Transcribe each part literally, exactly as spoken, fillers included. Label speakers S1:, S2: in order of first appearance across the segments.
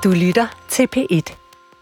S1: Du lytter til P et.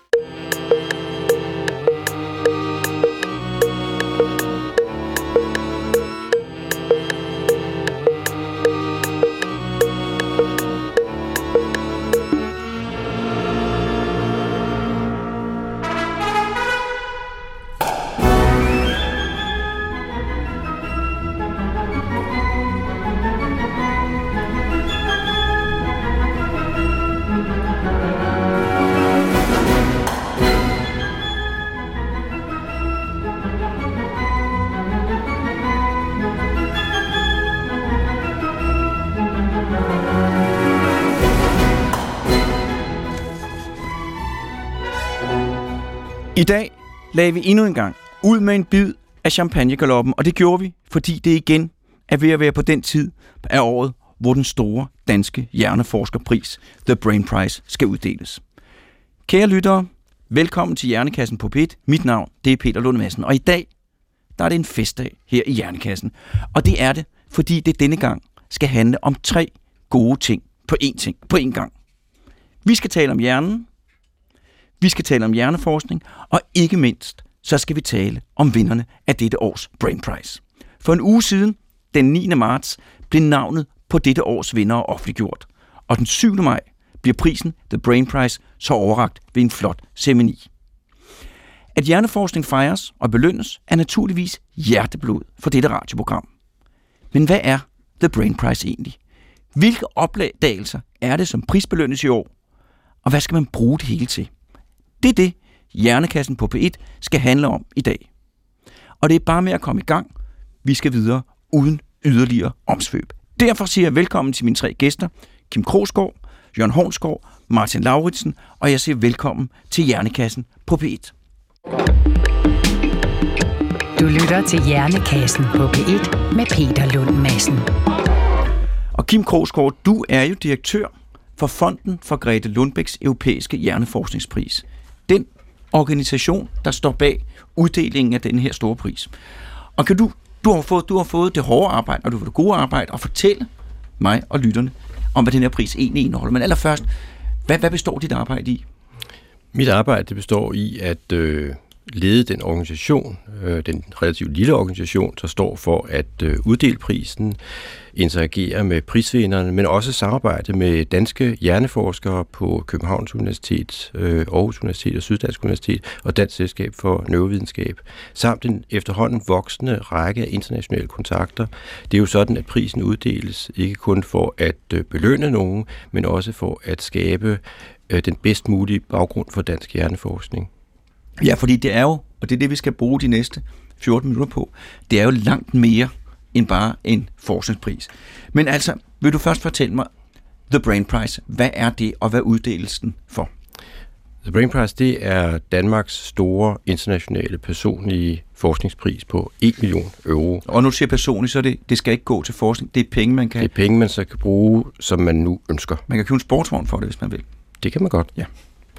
S2: I dag lagde vi endnu en gang ud med en bid af champagnegaloppen, og det gjorde vi, fordi det igen er ved at være på den tid af året, hvor den store danske hjerneforskerpris, The Brain Prize, skal uddeles. Kære lyttere, velkommen til Hjernekassen på P et. Mit navn, det er Peter Lund Madsen, og i dag der er det en festdag her i Hjernekassen. Og det er det, fordi det denne gang skal handle om tre gode ting på én ting på én gang. Vi skal tale om hjernen, vi skal tale om hjerneforskning, og ikke mindst, så skal vi tale om vinderne af dette års Brain Prize. For en uge siden, den niende marts, blev navnet på dette års vindere offentliggjort. Og den syvende maj bliver prisen, The Brain Prize, så overrakt ved en flot ceremoni. At hjerneforskning fejres og belønnes er naturligvis hjerteblod for dette radioprogram. Men hvad er The Brain Prize egentlig? Hvilke opdagelser er det, som prisbelønnes i år? Og hvad skal man bruge det hele til? Det er det, Hjernekassen på P et skal handle om i dag. Og det er bare med at komme i gang. Vi skal videre uden yderligere omsvøb. Derfor siger jeg velkommen til mine tre gæster, Kim Krogsgaard, Jørgen Hornsgaard, Martin Lauritsen, og jeg siger velkommen til Hjernekassen på P et.
S1: Du lytter til Hjernekassen på P et med Peter Lund Madsen.
S2: Og Kim Krogsgaard, du er jo direktør for Fonden for Grethe Lundbæks Europæiske Hjerneforskningspris. Den organisation, der står bag uddelingen af denne her store pris. Og kan du, du har fået, du har fået det hårde arbejde, og du har fået det gode arbejde, og fortælle mig og lytterne om, hvad den her pris egentlig indeholder. Men allerførst, hvad, hvad består dit arbejde i?
S3: Mit arbejde det består i at øh, lede den organisation, øh, den relativt lille organisation, der står for at øh, uddele prisen, interagere med prisvinderne, men også samarbejde med danske hjerneforskere på Københavns Universitet, øh, Aarhus Universitet og Syddansk Universitet og Dansk Selskab for Neurovidenskab, samt en efterhånden voksende række af internationale kontakter. Det er jo sådan, at prisen uddeles ikke kun for at øh, belønne nogen, men også for at skabe øh, den bedst mulige baggrund for dansk hjerneforskning.
S2: Ja, fordi det er jo, og det er det, vi skal bruge de næste fjorten minutter på, det er jo langt mere end bare en forskningspris. Men altså, vil du først fortælle mig, The Brain Prize, hvad er det, og hvad er uddelelsen for?
S3: The Brain Prize, det er Danmarks store internationale personlige forskningspris på en million euro.
S2: Og nu siger personligt, så det, det skal ikke gå til forskning, det er penge, man kan...
S3: Det er penge, man så kan bruge, som man nu ønsker.
S2: Man kan købe en sportsvogn for det, hvis man vil.
S3: Det kan man godt.
S2: Ja.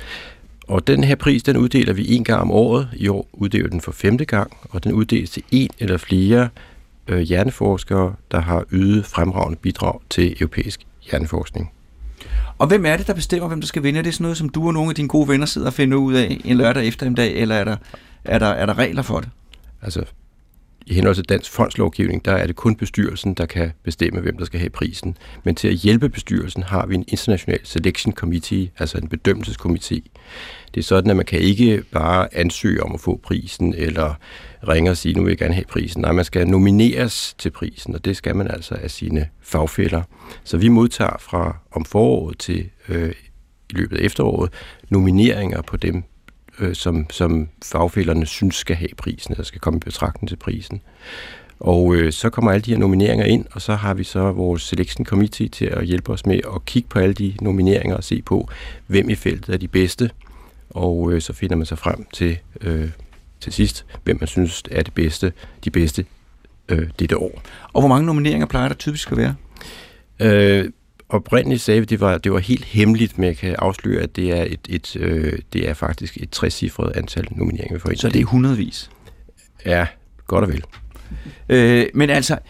S3: Og den her pris, den uddeler vi en gang om året. I år uddeler den for femte gang, og den uddeles til en eller flere øh, hjerneforskere, der har ydet fremragende bidrag til europæisk hjerneforskning.
S2: Og hvem er det, der bestemmer, hvem der skal vinde? Er det sådan noget, som du og nogle af dine gode venner sidder og finder ud af en lørdag eftermiddag, eller er der, er der, er der regler for det?
S3: Altså, i henhold til dansk fondslovgivning, der er det kun bestyrelsen, der kan bestemme, hvem der skal have prisen. Men til at hjælpe bestyrelsen har vi en international selection committee, altså en bedømmelseskomité. Det er sådan, at man kan ikke bare ansøge om at få prisen, eller ringe og sige, nu vil jeg gerne have prisen. Nej, man skal nomineres til prisen, og det skal man altså af sine fagfæller. Så vi modtager fra om foråret til øh, i løbet af efteråret nomineringer på dem, øh, som, som fagfællerne synes skal have prisen, eller skal komme i betragtning til prisen. Og øh, så kommer alle de her nomineringer ind, og så har vi så vores selection committee til at hjælpe os med at kigge på alle de nomineringer og se på, hvem i feltet er de bedste. Og øh, så finder man sig frem til øh, til sidst, hvem man synes er det bedste, de bedste øh, dette år.
S2: Og hvor mange nomineringer plejer der typisk at være?
S3: Øh, oprindeligt sagde vi, det var, det var helt hemmeligt, men jeg kan afsløre, at det er, et, et, øh, det er faktisk et trecifret antal nomineringer, vi får ind.
S2: Så det er hundredvis?
S3: Ja, godt og vel.
S2: Øh, men altså,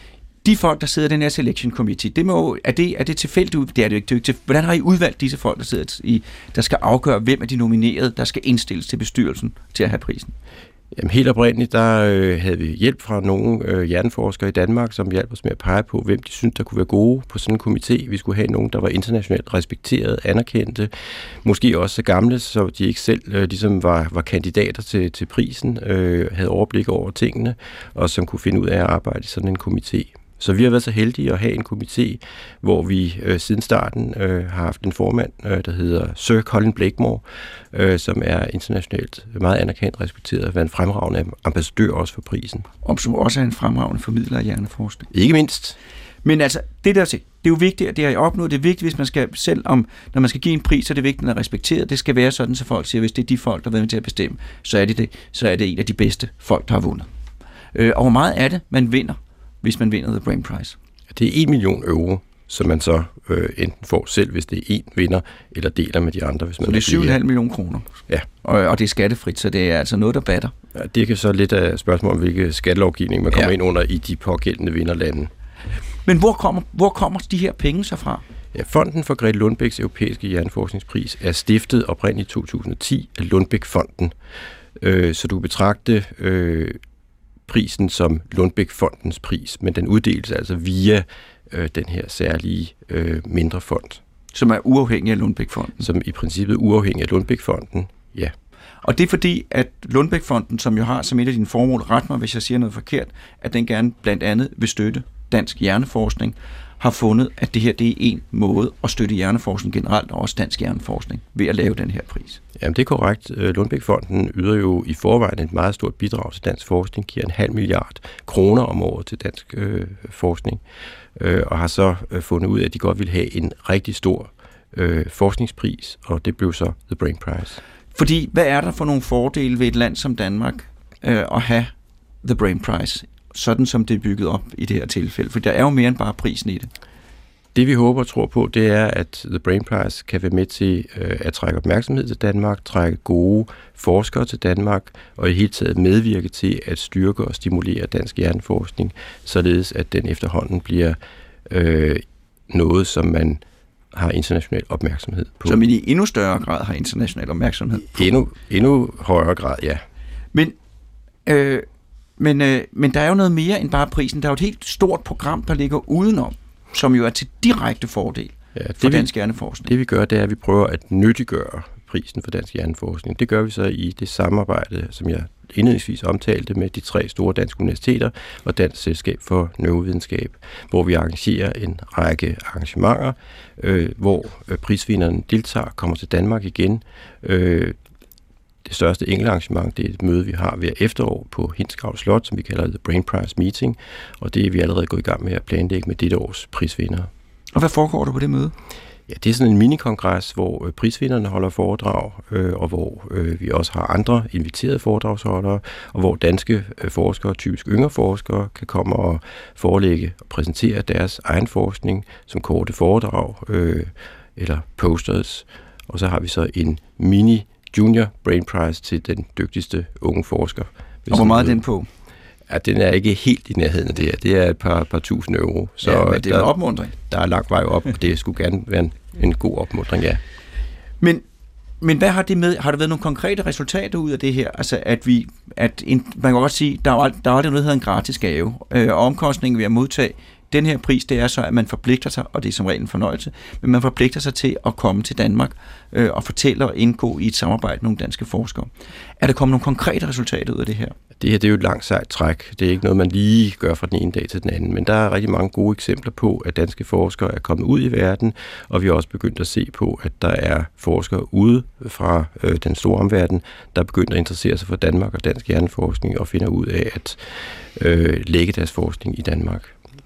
S2: de folk, der sidder i den her selection committee, det må, er, det, er det tilfældigt? Det er det ikke. Det er ikke til, hvordan har I udvalgt disse folk, der sidder i, der skal afgøre, hvem er de nominerede, der skal indstilles til bestyrelsen til at have prisen?
S3: Jamen, helt oprindeligt, der øh, havde vi hjælp fra nogle øh, hjerneforskere i Danmark, som hjalp os med at pege på, hvem de syntes, der kunne være gode på sådan en komité. Vi skulle have nogen, der var internationalt respekteret, anerkendte, måske også så gamle, så de ikke selv øh, ligesom var, var kandidater til, til prisen, øh, havde overblik over tingene, og som kunne finde ud af at arbejde i sådan en komité. Så vi har været så heldige at have en komité, hvor vi øh, siden starten øh, har haft en formand, øh, der hedder Sir Colin Blakemore, øh, som er internationalt meget anerkendt, respekteret, og været en fremragende ambassadør også for prisen.
S2: Og som også er en fremragende formidler af hjerneforskning.
S3: Ikke mindst.
S2: Men altså, det der til, det er jo vigtigt, at det har I opnået. Det er vigtigt, hvis man skal, selv om, når man skal give en pris, så er det vigtigt, at den er respekteret. Det skal være sådan, så folk siger, hvis det er de folk, der har været med til at bestemme, så er det, det, så er det en af de bedste folk, der har vundet. Øh, og hvor meget er det, man vinder, hvis man vinder The Brain Prize?
S3: Det er en million euro, som man så øh, enten får selv, hvis det er én vinder, eller deler med de andre. Hvis man
S2: så det er syv komma fem millioner kroner?
S3: Ja.
S2: Og, og det er skattefrit, så det er altså noget, der batter?
S3: Ja, det kan så lidt af spørgsmål om, hvilke skattelovgivning man kommer
S2: ja.
S3: ind under i de pågældende vinderlande.
S2: Men hvor kommer, hvor kommer de her penge så fra?
S3: Ja, Fonden for Grete Lundbæks europæiske hjerneforskningspris er stiftet oprindeligt i to tusind og ti af Lundbæk-fonden. Øh, så du betragte øh, prisen som Lundbæk-fondens pris, men den uddeles altså via øh, den her særlige øh, mindre fond.
S2: Som er uafhængig af Lundbæk-fonden?
S3: Som i princippet er uafhængig af Lundbæk-fonden, ja.
S2: Og det er fordi, at Lundbæk-fonden, som jo har som et af dine formål, ret mig, hvis jeg siger noget forkert, at den gerne blandt andet vil støtte dansk hjerneforskning, har fundet, at det her det er en måde at støtte hjerneforskning generelt, og også dansk hjerneforskning, ved at lave den her pris.
S3: Jamen det er korrekt. Lundbæk-fonden yder jo i forvejen et meget stort bidrag til dansk forskning, giver en halv milliard kroner om året til dansk øh, forskning, øh, og har så øh, fundet ud af, at de godt vil have en rigtig stor øh, forskningspris, og det blev så The Brain Prize.
S2: Fordi, hvad er der for nogle fordele ved et land som Danmark øh, at have The Brain Prize, sådan som det er bygget op i det her tilfælde? For der er jo mere end bare prisen i det.
S3: Det vi håber og tror på, det er, at The Brain Prize kan være med til øh, at trække opmærksomhed til Danmark, trække gode forskere til Danmark, og i hele taget medvirke til at styrke og stimulere dansk hjerneforskning, således at den efterhånden bliver øh, noget, som man har international opmærksomhed på.
S2: Som i endnu større grad har international opmærksomhed på.
S3: Endnu, endnu højere grad, ja. Men,
S2: øh, men, øh, men der er jo noget mere end bare prisen. Der er jo et helt stort program, der ligger udenom, som jo er til direkte fordel ja, for dansk hjerneforskning.
S3: Det vi gør, det er, at vi prøver at nyttiggøre prisen for dansk hjerneforskning. Det gør vi så i det samarbejde, som jeg indledningsvis omtalte med de tre store danske universiteter og Dansk Selskab for Neurovidenskab, hvor vi arrangerer en række arrangementer, øh, hvor øh, prisvinderne deltager, kommer til Danmark igen. Øh, det største enkeltarrangement, det er et møde, vi har hver efterår på Hindsgavl Slot, som vi kalder The Brain Prize Meeting, og det er vi allerede gået i gang med at planlægge med dette års prisvindere.
S2: Og hvad foregår der på det møde?
S3: Ja, det er sådan en minikongres, hvor øh, prisvinderne holder foredrag, øh, og hvor øh, vi også har andre inviterede foredragsholdere, og hvor danske øh, forskere, typisk yngre forskere, kan komme og forelægge og præsentere deres egen forskning som korte foredrag øh, eller posters. Og så har vi så en mini Junior Brain Prize til den dygtigste unge forsker.
S2: Og hvor meget er den på?
S3: Ja, den er ikke helt i nærheden af det her. Det er et par, par tusind euro.
S2: Så ja, men det er der, en opmuntring.
S3: Der er lang vej op, og det skulle gerne være en, en god opmuntring, ja.
S2: Men, men hvad har det med? Har der været nogle konkrete resultater ud af det her? Altså, at vi, at en, man kan godt sige, der er, der er aldrig noget, der hedder en gratis gave. Øh, og omkostningen ved at modtage den her pris, det er så, at man forpligter sig, og det er som regel en fornøjelse, men man forpligter sig til at komme til Danmark øh, og fortælle og indgå i et samarbejde med nogle danske forskere. Er der kommet nogle konkrete resultater ud af det her?
S3: Det her det er jo et langt sejt træk. Det er ikke noget, man lige gør fra den ene dag til den anden, men der er rigtig mange gode eksempler på, at danske forskere er kommet ud i verden, og vi har også begyndt at se på, at der er forskere ude fra øh, den store omverden, der er begyndt at interessere sig for Danmark og dansk hjerneforskning og finder ud af at øh, lægge deres forskning i Danmark,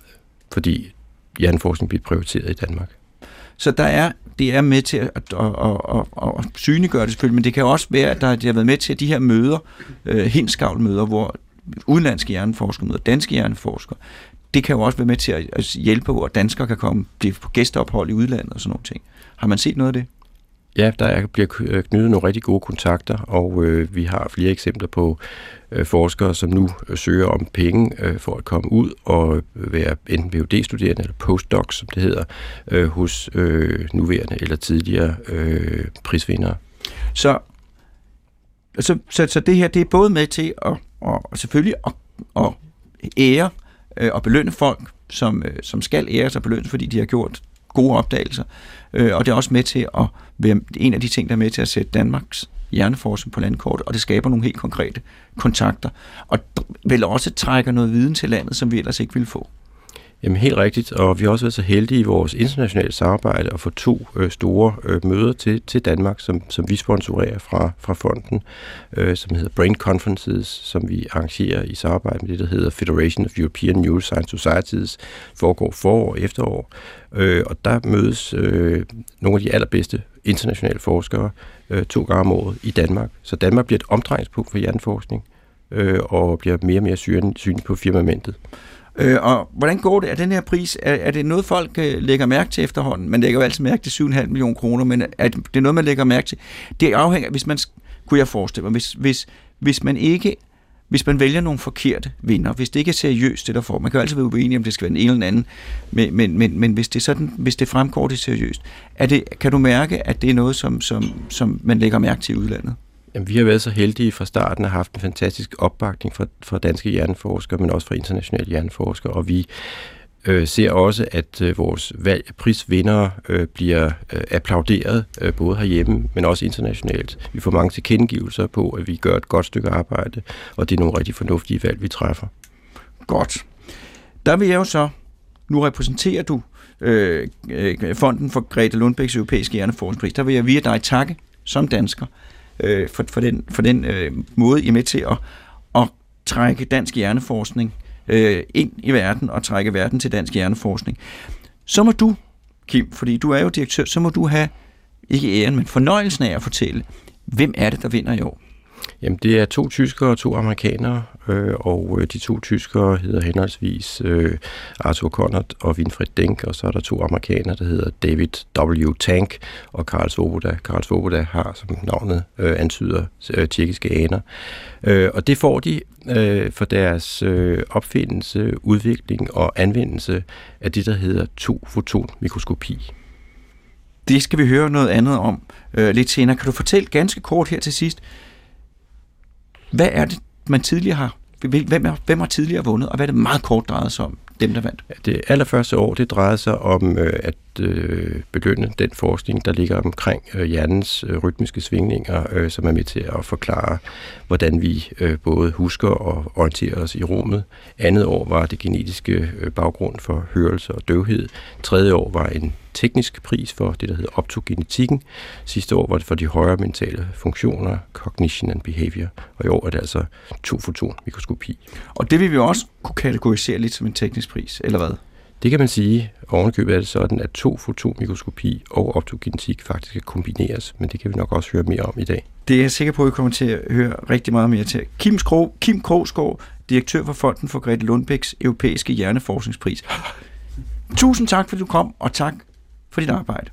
S3: fordi hjerneforskning bliver prioriteret i Danmark.
S2: Så der er, det er med til at, at, at, at, at synliggøre det selvfølgelig, men det kan også være, at der har været med til at de her møder, øh, Hindsgavl-møder, hvor udenlandske hjerneforskere møder danske hjerneforskere, det kan jo også være med til at hjælpe, hvor danskere kan komme blive på gæsteophold i udlandet og sådan nogle ting. Har man set noget af det?
S3: Ja, der er, bliver knyttet nogle rigtig gode kontakter, og øh, vi har flere eksempler på øh, forskere, som nu øh, søger om penge øh, for at komme ud og være enten Ph D-studerende eller postdocs, som det hedder, øh, hos øh, nuværende eller tidligere øh, prisvindere.
S2: Så, så, så, så det her, det er både med til at, og, og selvfølgelig at, at ære øh, og belønne folk, som, øh, som skal æres og belønnes, fordi de har gjort gode opdagelser, øh, og det er også med til at være en af de ting, der er med til at sætte Danmarks hjerneforskning på landkortet, og det skaber nogle helt konkrete kontakter, og vel også trækker noget viden til landet, som vi ellers ikke ville få.
S3: Jamen helt rigtigt, og vi har også været så heldige i vores internationale samarbejde at få to øh, store øh, møder til, til Danmark, som, som vi sponsorerer fra, fra fonden, øh, som hedder Brain Conferences, som vi arrangerer i samarbejde med det, der hedder Federation of European Neuroscience Societies, foregår forår og efterår, øh, og der mødes øh, nogle af de allerbedste internationale forskere øh, to gange om året i Danmark. Så Danmark bliver et omdrejningspunkt for hjerneforskning, øh, og bliver mere og mere synlig på firmamentet.
S2: Øh, og hvordan går det? Er den her pris, er, er det noget, folk øh, lægger mærke til efterhånden? Man lægger jo altid mærke til syv komma fem millioner kroner, men er det, det er noget, man lægger mærke til? Det afhænger, hvis man, kunne jeg forestille mig, hvis, hvis, hvis man ikke, hvis man vælger nogle forkerte vinder, hvis det ikke er seriøst, det der får, man kan jo altid være uenig om, det skal være den ene eller den anden, men, men, men, men hvis det sådan, hvis det fremgår det seriøst, er det, kan du mærke, at det er noget, som, som, som man lægger mærke til i udlandet?
S3: Jamen, vi har været så heldige fra starten og haft en fantastisk opbakning fra, fra danske hjerneforskere, men også fra internationale hjerneforskere, og vi øh, ser også, at øh, vores valg, prisvindere øh, bliver øh, applauderet, øh, både herhjemme, men også internationalt. Vi får mange tilkendegivelser på, at vi gør et godt stykke arbejde, og det er nogle rigtig fornuftige valg, vi træffer.
S2: Godt. Der vil jeg jo så, nu repræsenterer du øh, øh, Fonden for Grete Lundbæks Europæiske Hjerneforskningspris, der vil jeg via dig takke som dansker, For, for den, for den øh, måde, I er med til at, at trække dansk hjerneforskning øh, ind i verden og trække verden til dansk hjerneforskning. Så må du, Kim, fordi du er jo direktør, så må du have, ikke æren, men fornøjelsen af at fortælle, hvem er det, der vinder i år?
S3: Jamen, det er to tyskere og to amerikanere, øh, og de to tyskere hedder henholdsvis øh, Arthur Conant og Winfried Denk, og så er der to amerikanere, der hedder David W. Tank og Karl Svoboda. Karl Svoboda har, som navnet øh, antyder, øh, tjekkiske aner. Øh, og det får de øh, for deres øh, opfindelse, udvikling og anvendelse af det, der hedder to-foton-mikroskopi.
S2: Det skal vi høre noget andet om øh, lidt senere. Kan du fortælle ganske kort her til sidst, hvad er det, man tidligere har, hvem, er, hvem har tidligere vundet, og hvad er det meget kort drejet sig om, dem der vandt?
S3: Det allerførste år, det drejede sig om øh, at øh, belønne den forskning, der ligger omkring øh, hjernens øh, rytmiske svingninger, øh, som er med til at forklare, hvordan vi øh, både husker og orienterer os i rummet. Andet år var det genetiske øh, baggrund for hørelse og døvhed. Tredje år var en teknisk pris for det, der hedder optogenetikken. Sidste år var det for de højere mentale funktioner, cognition and behavior, og i år er det altså to-foton-mikroskopi.
S2: Og det vil vi også kunne kategorisere lidt som en teknisk pris, eller hvad?
S3: Det kan man sige. Ovenikøbet er det sådan, at to-foton-mikroskopi og optogenetik faktisk kan kombineres, men det kan vi nok også høre mere om i dag.
S2: Det er jeg sikker på, at vi kommer til at høre rigtig meget mere til. Kim, Skro, Kim Krogsgaard, direktør for Fonden for Grete Lundbæks Europæiske Hjerneforskningspris. Tusind tak, fordi du kom, og tak for dit arbejde.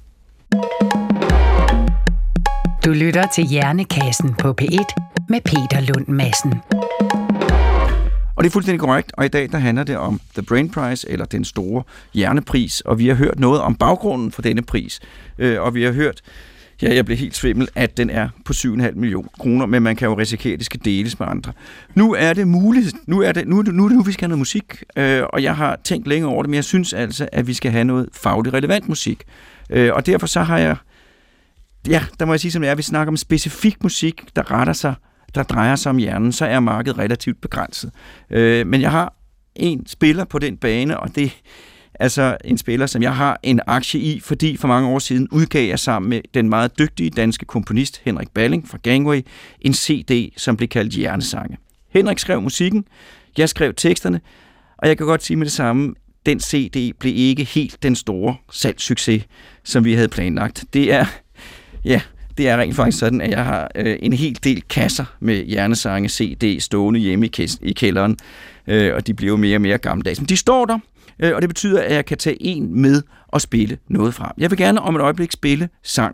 S1: Du lytter til Hjernekassen på P et med Peter Lund Madsen.
S2: Og det er fuldstændig korrekt, og i dag der handler det om The Brain Prize, eller den store hjernepris, og vi har hørt noget om baggrunden for denne pris, øh, og vi har hørt, ja, jeg blev helt svimmel, at den er på syv komma fem millioner kroner, men man kan jo risikere, at det skal deles med andre. Nu er det muligt, nu er det nu, nu, nu vi skal have noget musik, øh, og jeg har tænkt længe over det, men jeg synes altså, at vi skal have noget fagligt relevant musik, øh, og derfor så har jeg, ja, der må jeg sige som det er, vi snakker om specifik musik, der retter sig, der drejer sig om hjernen, så er markedet relativt begrænset. Øh, men jeg har en spiller på den bane, og det er altså en spiller, som jeg har en aktie i, fordi for mange år siden udgav jeg sammen med den meget dygtige danske komponist Henrik Balling fra Gangway en C D, som blev kaldt Hjernesange. Henrik skrev musikken, jeg skrev teksterne, og jeg kan godt sige med det samme, den C D blev ikke helt den store salgssucces, som vi havde planlagt. Det er, ja, det er rent faktisk sådan, at jeg har øh, en hel del kasser med Hjernesange C D stående hjemme i, kæ- i kælderen, øh, og de bliver jo mere og mere gammeldags. Men de står der, øh, og det betyder, at jeg kan tage en med og spille noget fra. Jeg vil gerne om et øjeblik spille sangen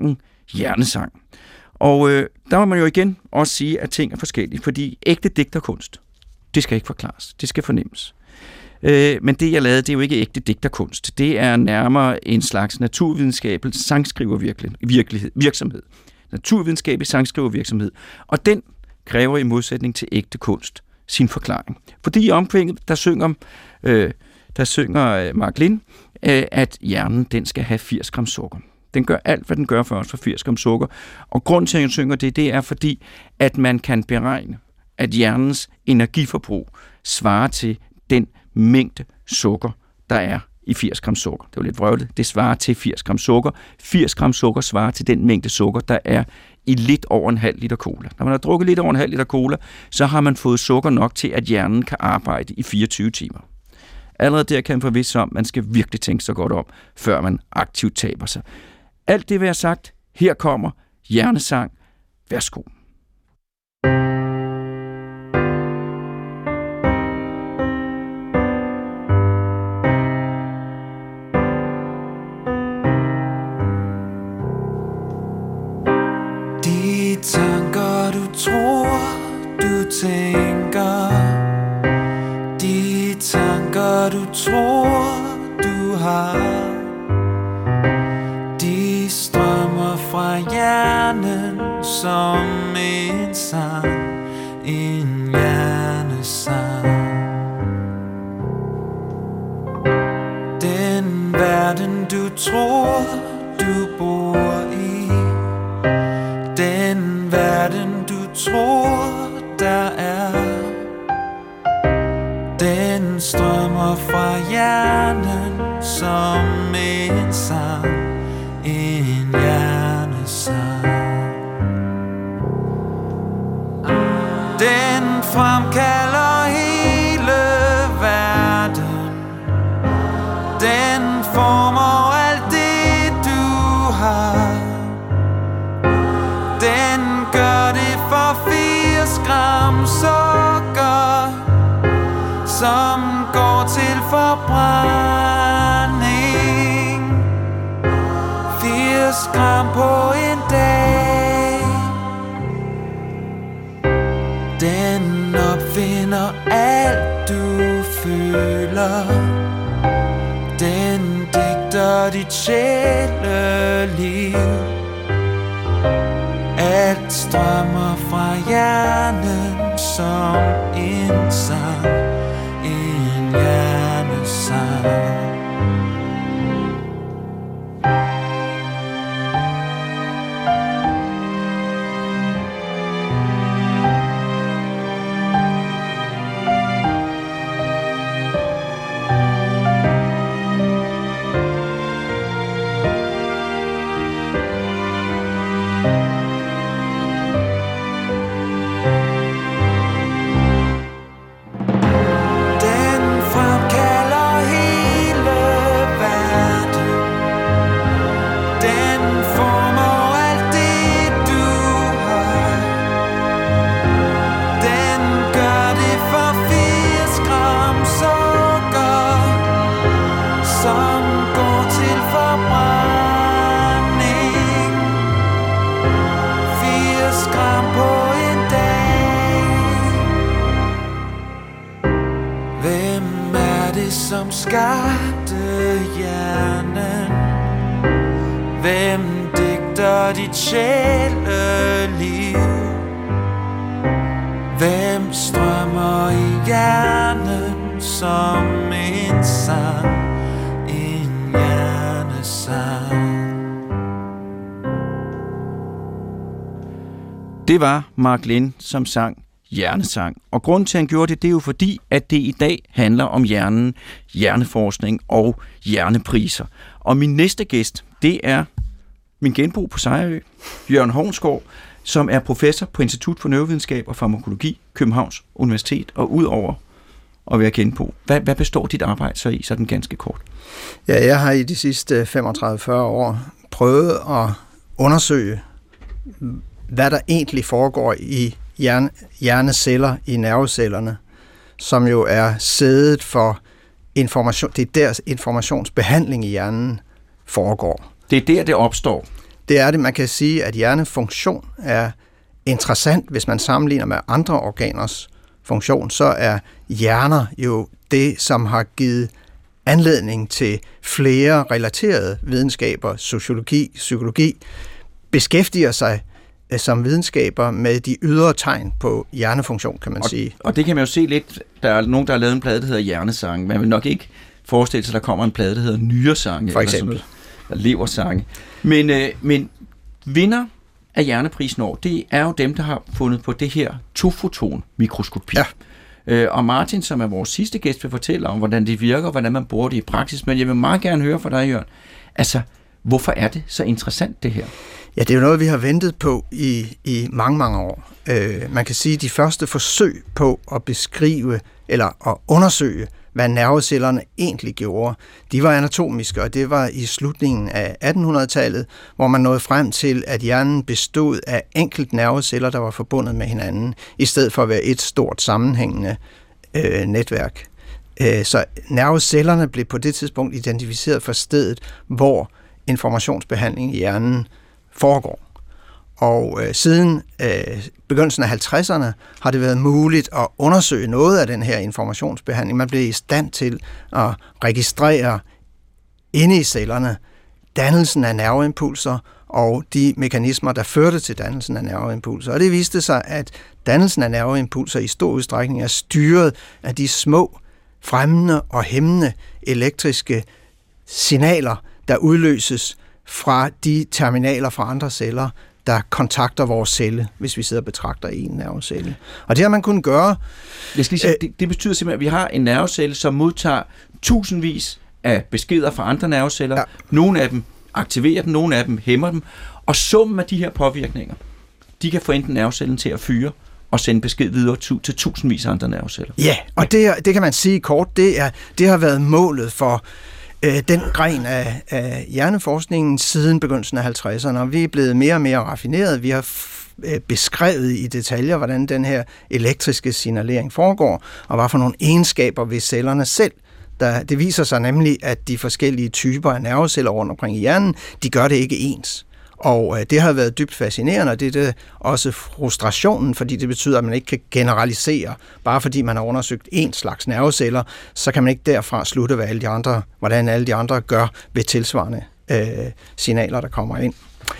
S2: hjernesang. Og øh, der må man jo igen også sige, at ting er forskellige, fordi ægte digterkunst, det skal ikke forklares, det skal fornemmes. Øh, men det, jeg lavede, det er jo ikke ægte digterkunst. Det er nærmere en slags naturvidenskabelig sangskrivervirksomhed. Naturvidenskabelig sangskrivervirksomhed. Og den kræver i modsætning til ægte kunst sin forklaring. Fordi i omkvædet, der synger, øh, der synger Mark Lind, øh, at hjernen, den skal have firs gram sukker. Den gør alt, hvad den gør for os for firs gram sukker. Og grunden til, at jeg synger det, det er fordi, at man kan beregne, at hjernens energiforbrug svarer til den mængde sukker, der er i firs gram sukker. Det er jo lidt vrøvlet. Det svarer til firs gram sukker. firs gram sukker svarer til den mængde sukker, der er i lidt over en halv liter cola. Når man har drukket lidt over en halv liter cola, så har man fået sukker nok til, at hjernen kan arbejde i fireogtyve timer. Allerede der kan man forvisse om, at man skal virkelig tænke sig godt om, før man aktivt taber sig. Alt det vil jeg have sagt. Her kommer hjernesang. Værsgo.
S4: De tanker du tror, du tænker, de tanker du tror, du har, de strømmer fra hjernen som en sang, en hjernesang. Den verden du tror, du bor i, den verden du tror, der er, den strømmer fra hjernen som en sang, en hjernesang. Den fremkalder hele verden, den former alt det du har, den gør det for firs gram sukker, som går til forbrænding. firs gram på en dag. Den opfinder alt du føler, den digter dit sjæleliv. Alt strømmer fra hjernen som en sang, en hjernesang. Som skabte hjernen, hvem digter dit sjæleliv, hvem strømmer i hjernen som en sang, en hjernesang.
S2: Det var Mark Lind, som sang hjernesang. Og grunden til, at han gjorde det, det er jo fordi, at det i dag handler om hjernen, hjerneforskning og hjernepriser. Og min næste gæst, det er min genbo på Sejerø, Jørgen Hovnsgaard, som er professor på Institut for Neurovidenskab og Farmakologi, Københavns Universitet, og udover at være genbo. Hvad, hvad består dit arbejde så i, sådan ganske kort?
S5: Ja, jeg har i de sidste femogtredive til fyrre år prøvet at undersøge, hvad der egentlig foregår i hjerne, hjerneceller, i nervecellerne, som jo er sædet for information. Det er der informationsbehandling i hjernen foregår.
S2: Det er der, det opstår.
S5: Det er det. Man kan sige, at hjernefunktion er interessant, hvis man sammenligner med andre organers funktion, så er hjerner jo det, som har givet anledning til flere relaterede videnskaber, sociologi, psykologi, beskæftiger sig som videnskaber med de ydre tegn på hjernefunktion, kan man
S2: og,
S5: sige.
S2: Og det kan man jo se lidt. Der er nogen, der har lavet en plade, der hedder Hjernesange. Man vil nok ikke forestille sig, at der kommer en plade, der hedder Nyresange.
S5: For eksempel.
S2: Eller, eller Leversange. Men, øh, men vinder af hjerneprisen år, det er jo dem, der har fundet på det her tofoton-mikroskopi.
S5: Ja.
S2: Øh, og Martin, som er vores sidste gæst, vil fortælle om, hvordan det virker, og hvordan man bruger det i praksis. Men jeg vil meget gerne høre fra dig, Jørgen. Altså, hvorfor er det så interessant, det her?
S5: Ja, det er jo noget, vi har ventet på i, i mange, mange år. Øh, man kan sige, at de første forsøg på at beskrive eller at undersøge, hvad nervecellerne egentlig gjorde, de var anatomiske, og det var i slutningen af attenhundredetallet, hvor man nåede frem til, at hjernen bestod af enkelt nerveceller, der var forbundet med hinanden, i stedet for at være et stort sammenhængende øh, netværk. Øh, så nervecellerne blev på det tidspunkt identificeret for stedet, hvor informationsbehandling i hjernen foregår. Og øh, siden øh, begyndelsen af halvtredserne har det været muligt at undersøge noget af den her informationsbehandling. Man blev i stand til at registrere inde i cellerne dannelsen af nerveimpulser og de mekanismer, der førte til dannelsen af nerveimpulser. Og det viste sig, at dannelsen af nerveimpulser i stor udstrækning er styret af de små, fremmende og hæmmende elektriske signaler, der udløses fra de terminaler fra andre celler, der kontakter vores celle, hvis vi sidder og betragter en nervecelle. Og det har man kunnet gøre.
S2: Jeg skal lige sige, det, det betyder simpelthen, at vi har en nervecelle, som modtager tusindvis af beskeder fra andre nerveceller. Ja. Nogle af dem aktiverer dem, nogle af dem hæmmer dem, og summen af de her påvirkninger, de kan få enten nervecellen til at fyre og sende besked videre til, til tusindvis af andre nerveceller.
S5: Ja, og det, det kan man sige kort, det, er, det har været målet for øh, den gren af, af hjerneforskningen siden begyndelsen af halvtredserne, og vi er blevet mere og mere raffineret. Vi har f- beskrevet i detaljer, hvordan den her elektriske signalering foregår, og hvad for nogle egenskaber ved cellerne selv. Der, det viser sig nemlig, at de forskellige typer af nerveceller rundt omkring i hjernen, de gør det ikke ens. Og øh, det har været dybt fascinerende, og det er det også frustrationen, fordi det betyder, at man ikke kan generalisere. Bare fordi man har undersøgt én slags nerveceller, så kan man ikke derfra slutte, hvad alle de andre, hvordan alle de andre gør ved tilsvarende øh, signaler, der kommer ind.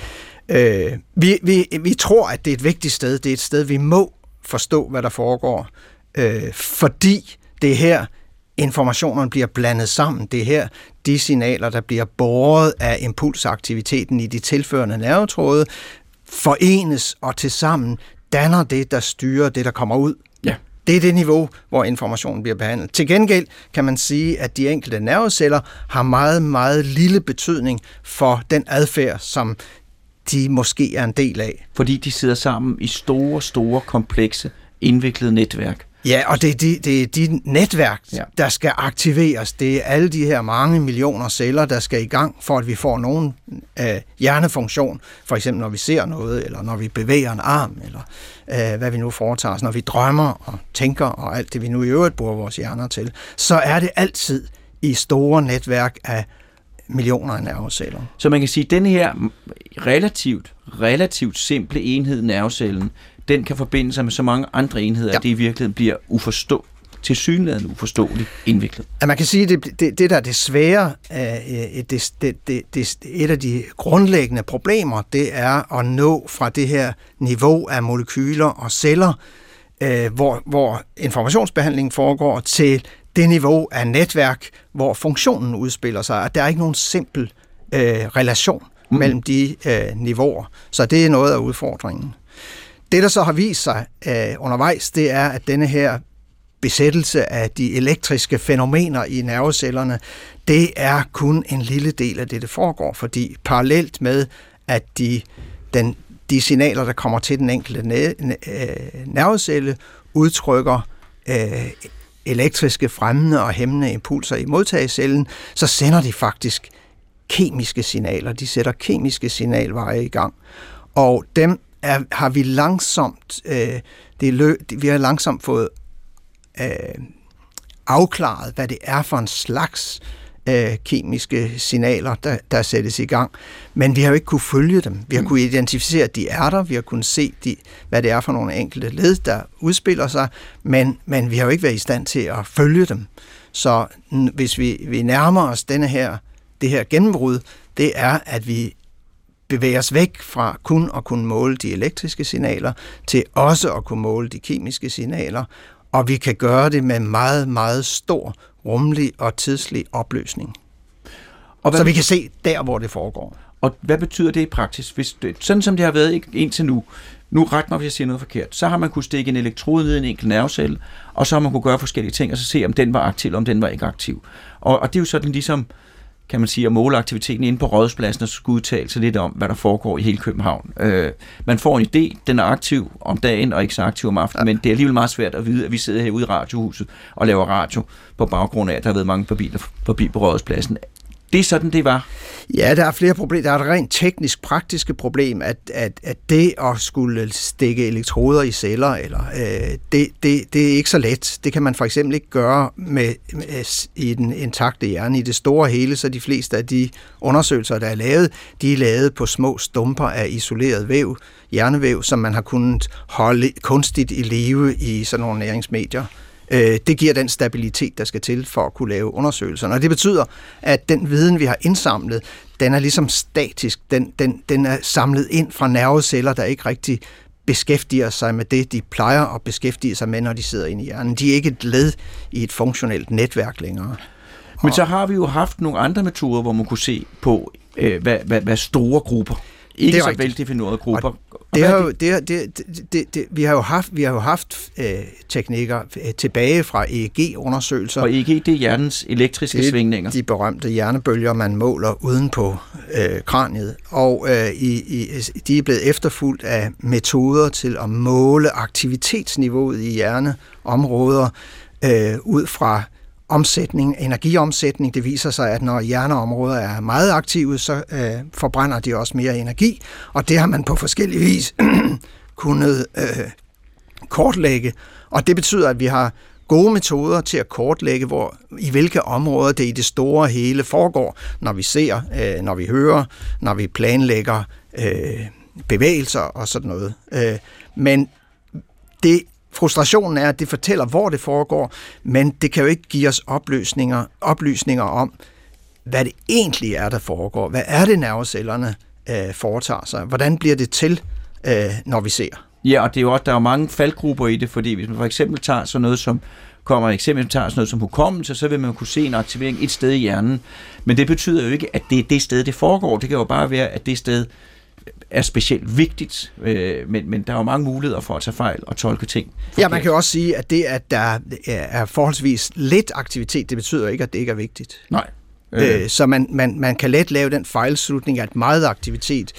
S5: Øh, vi, vi, vi tror, at det er et vigtigt sted. Det er et sted, vi må forstå, hvad der foregår, øh, fordi det er her, informationerne bliver blandet sammen. Det er her, de signaler, der bliver båret af impulsaktiviteten i de tilførende nervetråde, forenes og tilsammen danner det, der styrer det, der kommer ud.
S2: Ja.
S5: Det er det niveau, hvor informationen bliver behandlet. Til gengæld kan man sige, at de enkelte nerveceller har meget, meget lille betydning for den adfærd, som de måske er en del af.
S2: Fordi de sidder sammen i store, store, komplekse, indviklede netværk.
S5: Ja, og det er de, det er de netværk, ja. der skal aktiveres. Det er alle de her mange millioner celler, der skal i gang, for at vi får nogen øh, hjernefunktion. For eksempel når vi ser noget, eller når vi bevæger en arm, eller øh, hvad vi nu foretager os. Når vi drømmer og tænker, og alt det vi nu i øvrigt bruger vores hjerner til, så er det altid i store netværk af millioner af nerveceller.
S2: Så man kan sige, at den her relativt, relativt simple enhed, nervecellen, den kan forbinde sig med så mange andre enheder, ja. at det i virkeligheden bliver uforstå, tilsyneladende uforståeligt indviklet.
S5: Ja, man kan sige, at det, det, det der er det svære, det, det, det, det, et af de grundlæggende problemer, det er at nå fra det her niveau af molekyler og celler, hvor, hvor informationsbehandlingen foregår, til det niveau af netværk, hvor funktionen udspiller sig. At der er ikke nogen simpel øh, relation mm. mellem de øh, niveauer. Så det er noget af udfordringen. Det, der så har vist sig øh, undervejs, det er, at denne her besættelse af de elektriske fænomener i nervecellerne, det er kun en lille del af det, det foregår, fordi parallelt med, at de, den, de signaler, der kommer til den enkelte nervecelle, udtrykker øh, elektriske fremmende og hæmmende impulser i modtagecellen, så sender de faktisk kemiske signaler. De sætter kemiske signalveje i gang. Og dem er, har vi langsomt, øh, det lø, vi har langsomt fået øh, afklaret, hvad det er for en slags øh, kemiske signaler, der, der sættes i gang. Men vi har jo ikke kunne følge dem. Vi har kunnet identificere, at de er der. Vi har kunnet se, de, hvad det er for nogle enkelte led, der udspiller sig. Men, men vi har jo ikke været i stand til at følge dem. Så n- hvis vi, vi nærmer os denne her, det her gennembrud, det er, at vi bevæger os væk fra kun at kunne måle de elektriske signaler, til også at kunne måle de kemiske signaler. Og vi kan gøre det med meget, meget stor, rummelig og tidslig opløsning. Og så vi kan se der, hvor det foregår.
S2: Og hvad betyder det i praksis? Hvis det, sådan som det har været indtil nu, nu ret mig, hvis jeg siger noget forkert, så har man kunne stikke en elektrode ned i en enkelt nervecelle, og så har man kunne gøre forskellige ting, og så se, om den var aktiv, eller om den var ikke aktiv. Og, og det er jo sådan ligesom, kan man sige, at måle aktiviteten inde på Rådhuspladsen, og så skulle udtale sig lidt om, hvad der foregår i hele København. Øh, man får en idé, den er aktiv om dagen, og ikke så aktiv om aftenen, ja. Men det er alligevel meget svært at vide, at vi sidder herude i radiohuset og laver radio på baggrund af, at der har været mange forbi, forbi på Rådhuspladsen. Det er sådan, det var.
S5: Ja, der er flere problemer. Der er et rent teknisk, praktiske problem, at, at, at det at skulle stikke elektroder i celler, eller, øh, det, det, det er ikke så let. Det kan man for eksempel ikke gøre med, med, i den intakte hjerne. I det store hele, så de fleste af de undersøgelser, der er lavet, de er lavet på små stumper af isoleret væv, hjernevæv, som man har kunnet holde kunstigt i live i sådan nogle næringsmedier. Det giver den stabilitet, der skal til for at kunne lave undersøgelser. Og det betyder, at den viden, vi har indsamlet, den er ligesom statisk. Den, den, den er samlet ind fra nerveceller, der ikke rigtig beskæftiger sig med det, de plejer at beskæftige sig med, når de sidder inde i hjernen. De er ikke et led i et funktionelt netværk længere.
S2: Men så har vi jo haft nogle andre metoder, hvor man kunne se på, øh, hvad, hvad, hvad store grupper, ikke så veldefinerede grupper.
S5: Det har jo, det, det, det, det, det, vi har jo haft, vi har jo haft øh, teknikker øh, tilbage fra E E G-undersøgelser.
S2: Og E E G, det er hjernens elektriske
S5: det er
S2: svingninger.
S5: De berømte hjernebølger, man måler uden på øh, kraniet. Og øh, i, i, de er blevet efterfulgt af metoder til at måle aktivitetsniveauet i hjerneområder øh, ud fra omsætning, energiomsætning. Det viser sig, at når hjerneområder er meget aktive, så øh, forbrænder de også mere energi, og det har man på forskellige vis kunnet øh, kortlægge. Og det betyder, at vi har gode metoder til at kortlægge, hvor, i hvilke områder det i det store hele foregår, når vi ser, øh, når vi hører, når vi planlægger øh, bevægelser og sådan noget. Øh, men det Frustrationen er, at det fortæller, hvor det foregår, men det kan jo ikke give os oplysninger, oplysninger om, hvad det egentlig er, der foregår. Hvad er det, nervecellerne øh, foretager sig? Hvordan bliver det til, øh, når vi ser?
S2: Ja, og det er jo også, der er jo mange faldgrupper i det, fordi hvis man for eksempel tager sådan noget som, kommer eksempel tager sådan noget som hukommelse, så vil man kunne se en aktivering et sted i hjernen. Men det betyder jo ikke, at det er det sted, det foregår. Det kan jo bare være, at det sted er specielt vigtigt, øh, men, men der er jo mange muligheder for at tage fejl og tolke ting.
S5: Ja, man kan også sige, at det, at der er forholdsvis lidt aktivitet, det betyder ikke, at det ikke er vigtigt.
S2: Nej.
S5: Øh. Øh, så man, man, man kan let lave den fejlslutning, at meget aktivitet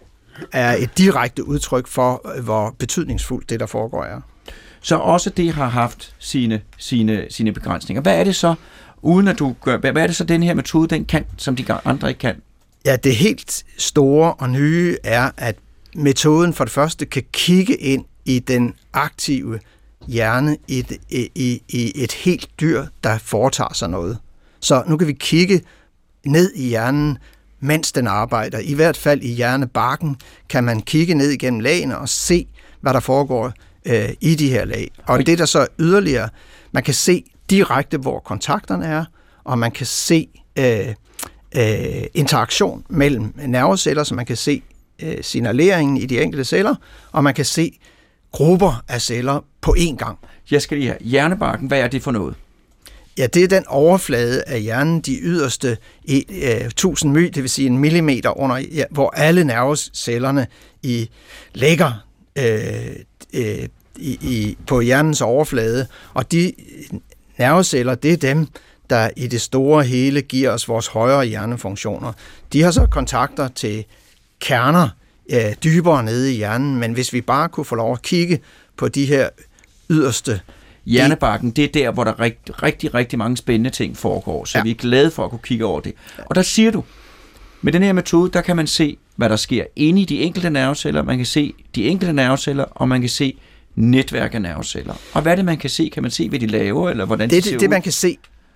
S5: er et direkte udtryk for, hvor betydningsfuldt det, der foregår, er.
S2: Så også det har haft sine, sine, sine begrænsninger. Hvad er det så, uden at du gør, hvad er det så, den her metode, den kan, som de andre ikke kan?
S5: Ja, det helt store og nye er, at metoden for det første kan kigge ind i den aktive hjerne i et, i, i et helt dyr, der foretager sig noget. Så nu kan vi kigge ned i hjernen, mens den arbejder. I hvert fald i hjernebarken kan man kigge ned igennem lagene og se, hvad der foregår øh, i de her lag. Og det der så yderligere, man kan se direkte, hvor kontakterne er, og man kan se øh, øh, interaktion mellem nerveceller, så man kan se øh, signaleringen i de enkelte celler, og man kan se grupper af celler på én gang.
S2: Jeg skal lige have hjernebarken, hvad er det for noget?
S5: Ja, det er den overflade af hjernen, de yderste øh, tusind my, det vil sige en millimeter under, ja, hvor alle nervecellerne i, ligger øh, øh, i, i, på hjernens overflade. Og de nerveceller, det er dem, der i det store hele giver os vores højere hjernefunktioner. De har så kontakter til kerner øh, dybere nede i hjernen, men hvis vi bare kunne få lov at kigge på de her yderste
S2: hjernebarken, det er der, hvor der rigtig, rigtig, rigtig mange spændende ting foregår, så ja. Vi er glade for at kunne kigge over det. Og der siger du, med den her metode, der kan man se, hvad der sker inde i de enkelte nerveceller, man kan se de enkelte nerveceller, og man kan se netværk af nerveceller. Og hvad er det, man kan se? Kan man se, hvad de laver, eller hvordan
S5: det,
S2: de ser
S5: det, det,
S2: ud?
S5: man kan se,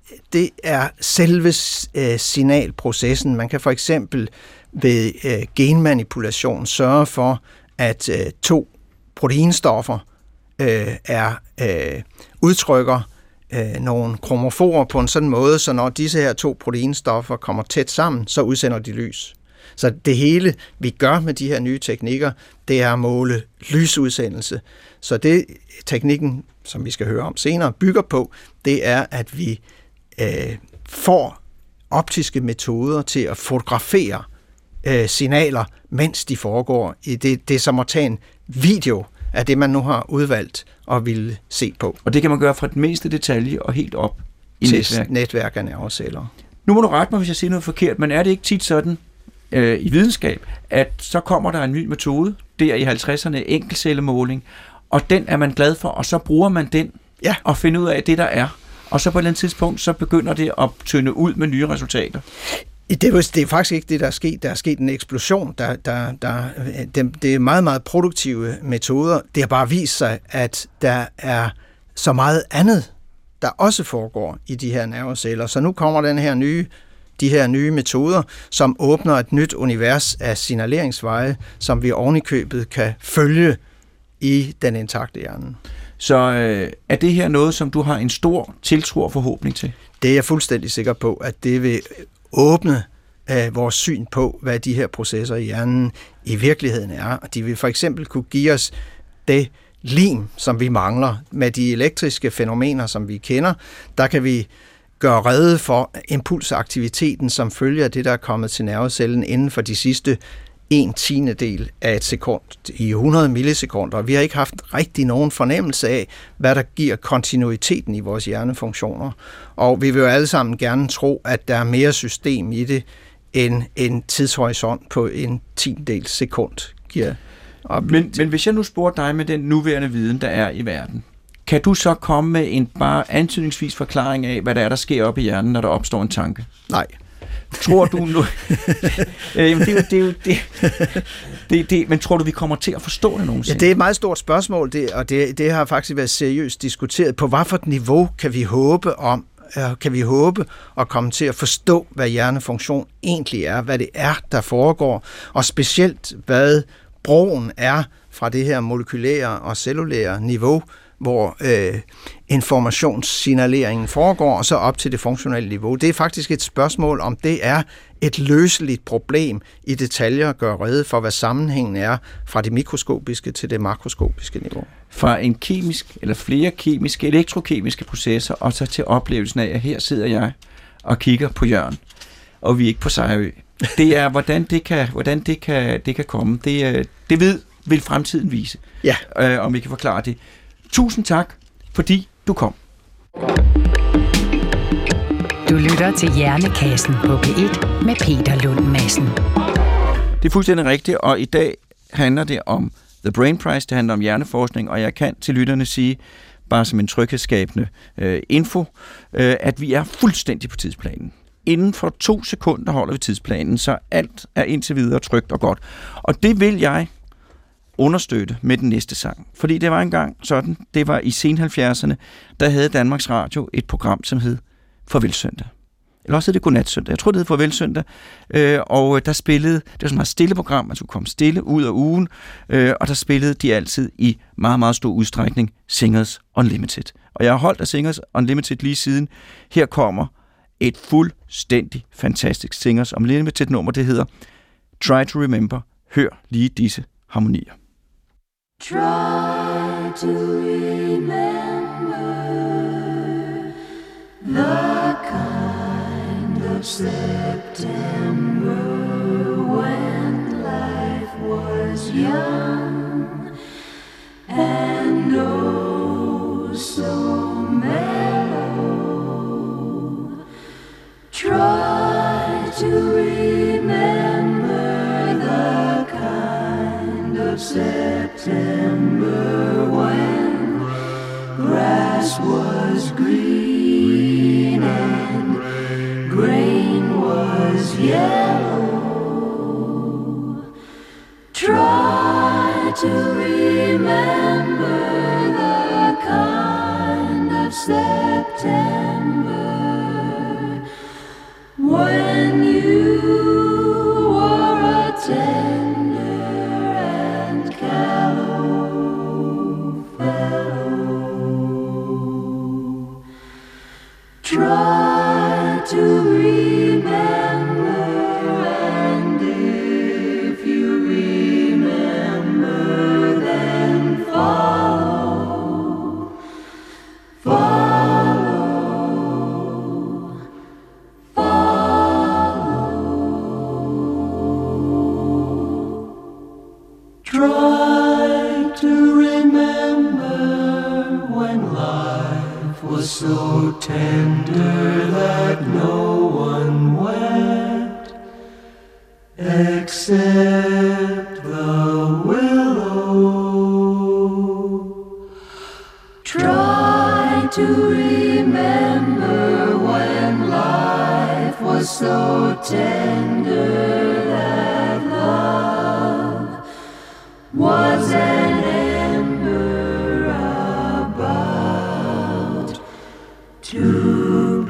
S5: det er selve øh, signalprocessen. Man kan for eksempel ved øh, genmanipulation sørge for, at øh, to proteinstoffer øh, er øh, udtrykker øh, nogle kromoforer på en sådan måde, så når disse her to proteinstoffer kommer tæt sammen, så udsender de lys. Så det hele, vi gør med de her nye teknikker, det er at måle lysudsendelse. Så det teknikken, som vi skal høre om senere, bygger på, det er, at vi øh, får optiske metoder til at fotografere øh, signaler, mens de foregår. I det, det er som at tage en video af det, man nu har udvalgt og ville se på.
S2: Og det kan man gøre fra den mindste detalje og helt op i
S5: til
S2: netværk.
S5: netværk af nerveceller.
S2: Nu må du rette mig, hvis jeg siger noget forkert, men er det ikke tit sådan øh, i videnskab, at så kommer der en ny metode, der i halvtredserne, enkeltcellemåling, og den er man glad for, og så bruger man den
S5: ja.
S2: og finder ud af det, der er. Og så på et eller andet tidspunkt, så begynder det at tynde ud med nye resultater.
S5: Det er, det er faktisk ikke det, der er sket. Der er sket en eksplosion. Der, der, der, det, det er meget, meget produktive metoder. Det har bare vist sig, at der er så meget andet, der også foregår i de her nerveceller. Så nu kommer den her nye, de her nye metoder, som åbner et nyt univers af signaleringsveje, som vi ovenikøbet kan følge i den intakte hjerne.
S2: Så øh, er det her noget, som du har en stor tiltro og forhåbning til?
S5: Det er jeg fuldstændig sikker på, at det vil åbne øh, vores syn på, hvad de her processer i hjernen i virkeligheden er. Og de vil for eksempel kunne give os det lim, som vi mangler. Med de elektriske fænomener, som vi kender, der kan vi gøre rede for impulsaktiviteten, som følger af det, der er kommet til nervecellen inden for de sidste en tiendedel af et sekund i hundrede millisekunder, og vi har ikke haft rigtig nogen fornemmelse af, hvad der giver kontinuiteten i vores hjernefunktioner. Og vi vil jo alle sammen gerne tro, at der er mere system i det, end en tidshorisont på en tiendedel sekund giver.
S2: Men, men hvis jeg nu spurgte dig med den nuværende viden, der er i verden, kan du så komme med en bare antydningsvis forklaring af, hvad der er, der sker op i hjernen, når der opstår en tanke?
S5: Nej.
S2: Tror du nu... Jamen, det er jo... Det er jo det, det, det, men tror du, vi kommer til at forstå det nogensinde?
S5: Ja, det er et meget stort spørgsmål, det, og det, det har faktisk været seriøst diskuteret. På hvad for et niveau kan vi håbe om, kan vi håbe at komme til at forstå, hvad hjernefunktion egentlig er, hvad det er, der foregår, og specielt, hvad broen er fra det her molekylære og cellulære niveau, hvor øh, informationssignaleringen foregår, og så op til det funktionelle niveau. Det er faktisk et spørgsmål, om det er et løseligt problem i detaljer at gøre rede for, hvad sammenhængen er fra det mikroskopiske til det makroskopiske niveau.
S2: Fra en kemisk eller flere kemiske, elektrokemiske processer, og så til oplevelsen af, at her sidder jeg og kigger på Jørgen, og vi er ikke på Sejrø. Det er, hvordan det kan, hvordan det kan, det kan komme. Det, det ved, vil fremtiden vise,
S5: ja.
S2: øh, om vi kan forklare det. Tusind tak, fordi du kom.
S1: Du lytter til Hjernekassen på P et med Peter Lund Madsen.
S2: Det er fuldstændig rigtigt, og i dag handler det om The Brain Prize, det handler om hjerneforskning, og jeg kan til lytterne sige, bare som en tryghedsskabende øh, info, øh, at vi er fuldstændig på tidsplanen. Inden for to sekunder holder vi tidsplanen, så alt er indtil videre trygt og godt. Og det vil jeg understøtte med den næste sang. Fordi det var engang sådan, det var i sen halvfjerdserne, der havde Danmarks Radio et program, som hed Farvel Søndag. Eller også hed det Godnat Søndag. Jeg tror, det hed Farvel Søndag. Øh, og der spillede, det var sådan et meget stille program, man skulle komme stille ud af ugen, øh, og der spillede de altid i meget, meget stor udstrækning Singers Unlimited. Og jeg har holdt af Singers Unlimited lige siden. Her kommer et fuldstændig fantastisk Singers Unlimited nummer, det hedder Try to Remember. Hør lige disse harmonier.
S6: Try to remember the kind of September when life was young and oh so mellow. Try to remember the kind of September when grass was green and grain was yellow. Try to remember the kind of September when you were a tender and callow fellow. Try to remember, and if you remember, then follow, follow, follow. Try to remember when life was so tender that no one wept except the willow. Try to remember when life was so tender that love was an ember about to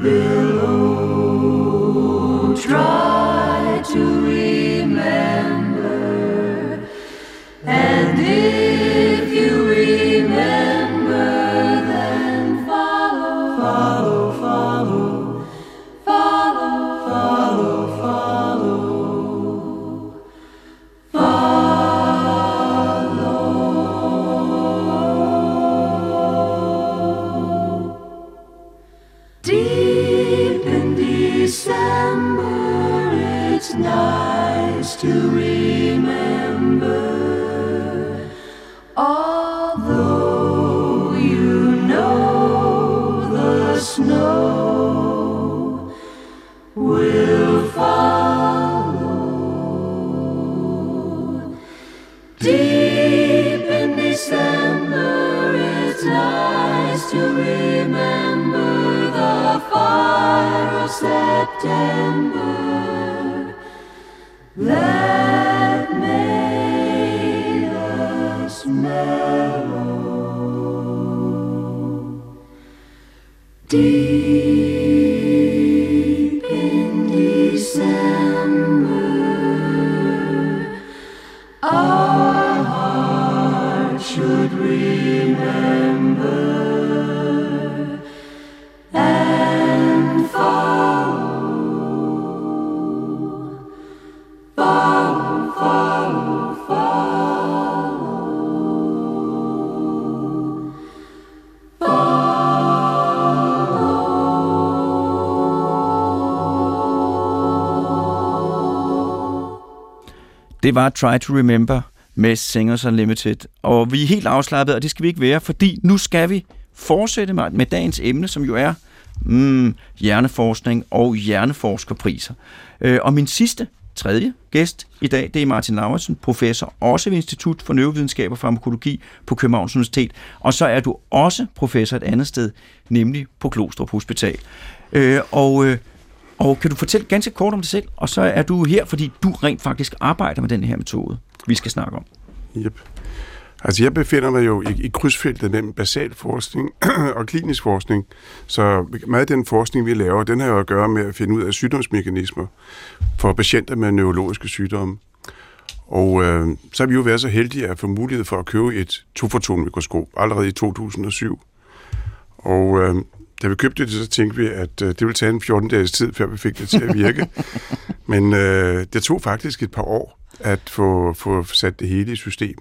S6: billow. Try to remember, and if you remember, then follow, follow, follow, follow, follow, follow, follow. Deep in December, it's nice to remember, although you know the snow will follow. Deep in December, it's nice to remember the fire of September that made us mellow. Deep in December, our hearts should remember and follow, follow, follow, follow, follow.
S2: Det var Try to Remember med Singers Unlimited. Og vi er helt afslappet, og det skal vi ikke være, fordi nu skal vi fortsætte med, med dagens emne, som jo er mm, hjerneforskning og hjerneforskerpriser. Øh, og min sidste, tredje gæst i dag, det er Martin Lauritzen, professor også ved Institut for Neurovidenskab og Farmakologi på Københavns Universitet. Og så er du også professor et andet sted, nemlig på Glostrup Hospital. Øh, og... Øh, Og kan du fortælle ganske kort om dig selv, og så er du her, fordi du rent faktisk arbejder med den her metode, vi skal snakke om.
S7: Yep. Altså jeg befinder mig jo i, i krydsfeltet mellem basal forskning og klinisk forskning, så meget af den forskning, vi laver, den har jo at gøre med at finde ud af sygdomsmekanismer for patienter med neurologiske sygdomme. Og øh, så har vi jo været så heldige at få mulighed for at købe et tofotonmikroskop allerede i to tusind og syv. Og øh, da vi købte det, så tænkte vi, at øh, det ville tage en fjorten dages tid, før vi fik det til at virke. Men øh, det tog faktisk et par år at få, få sat det hele i system.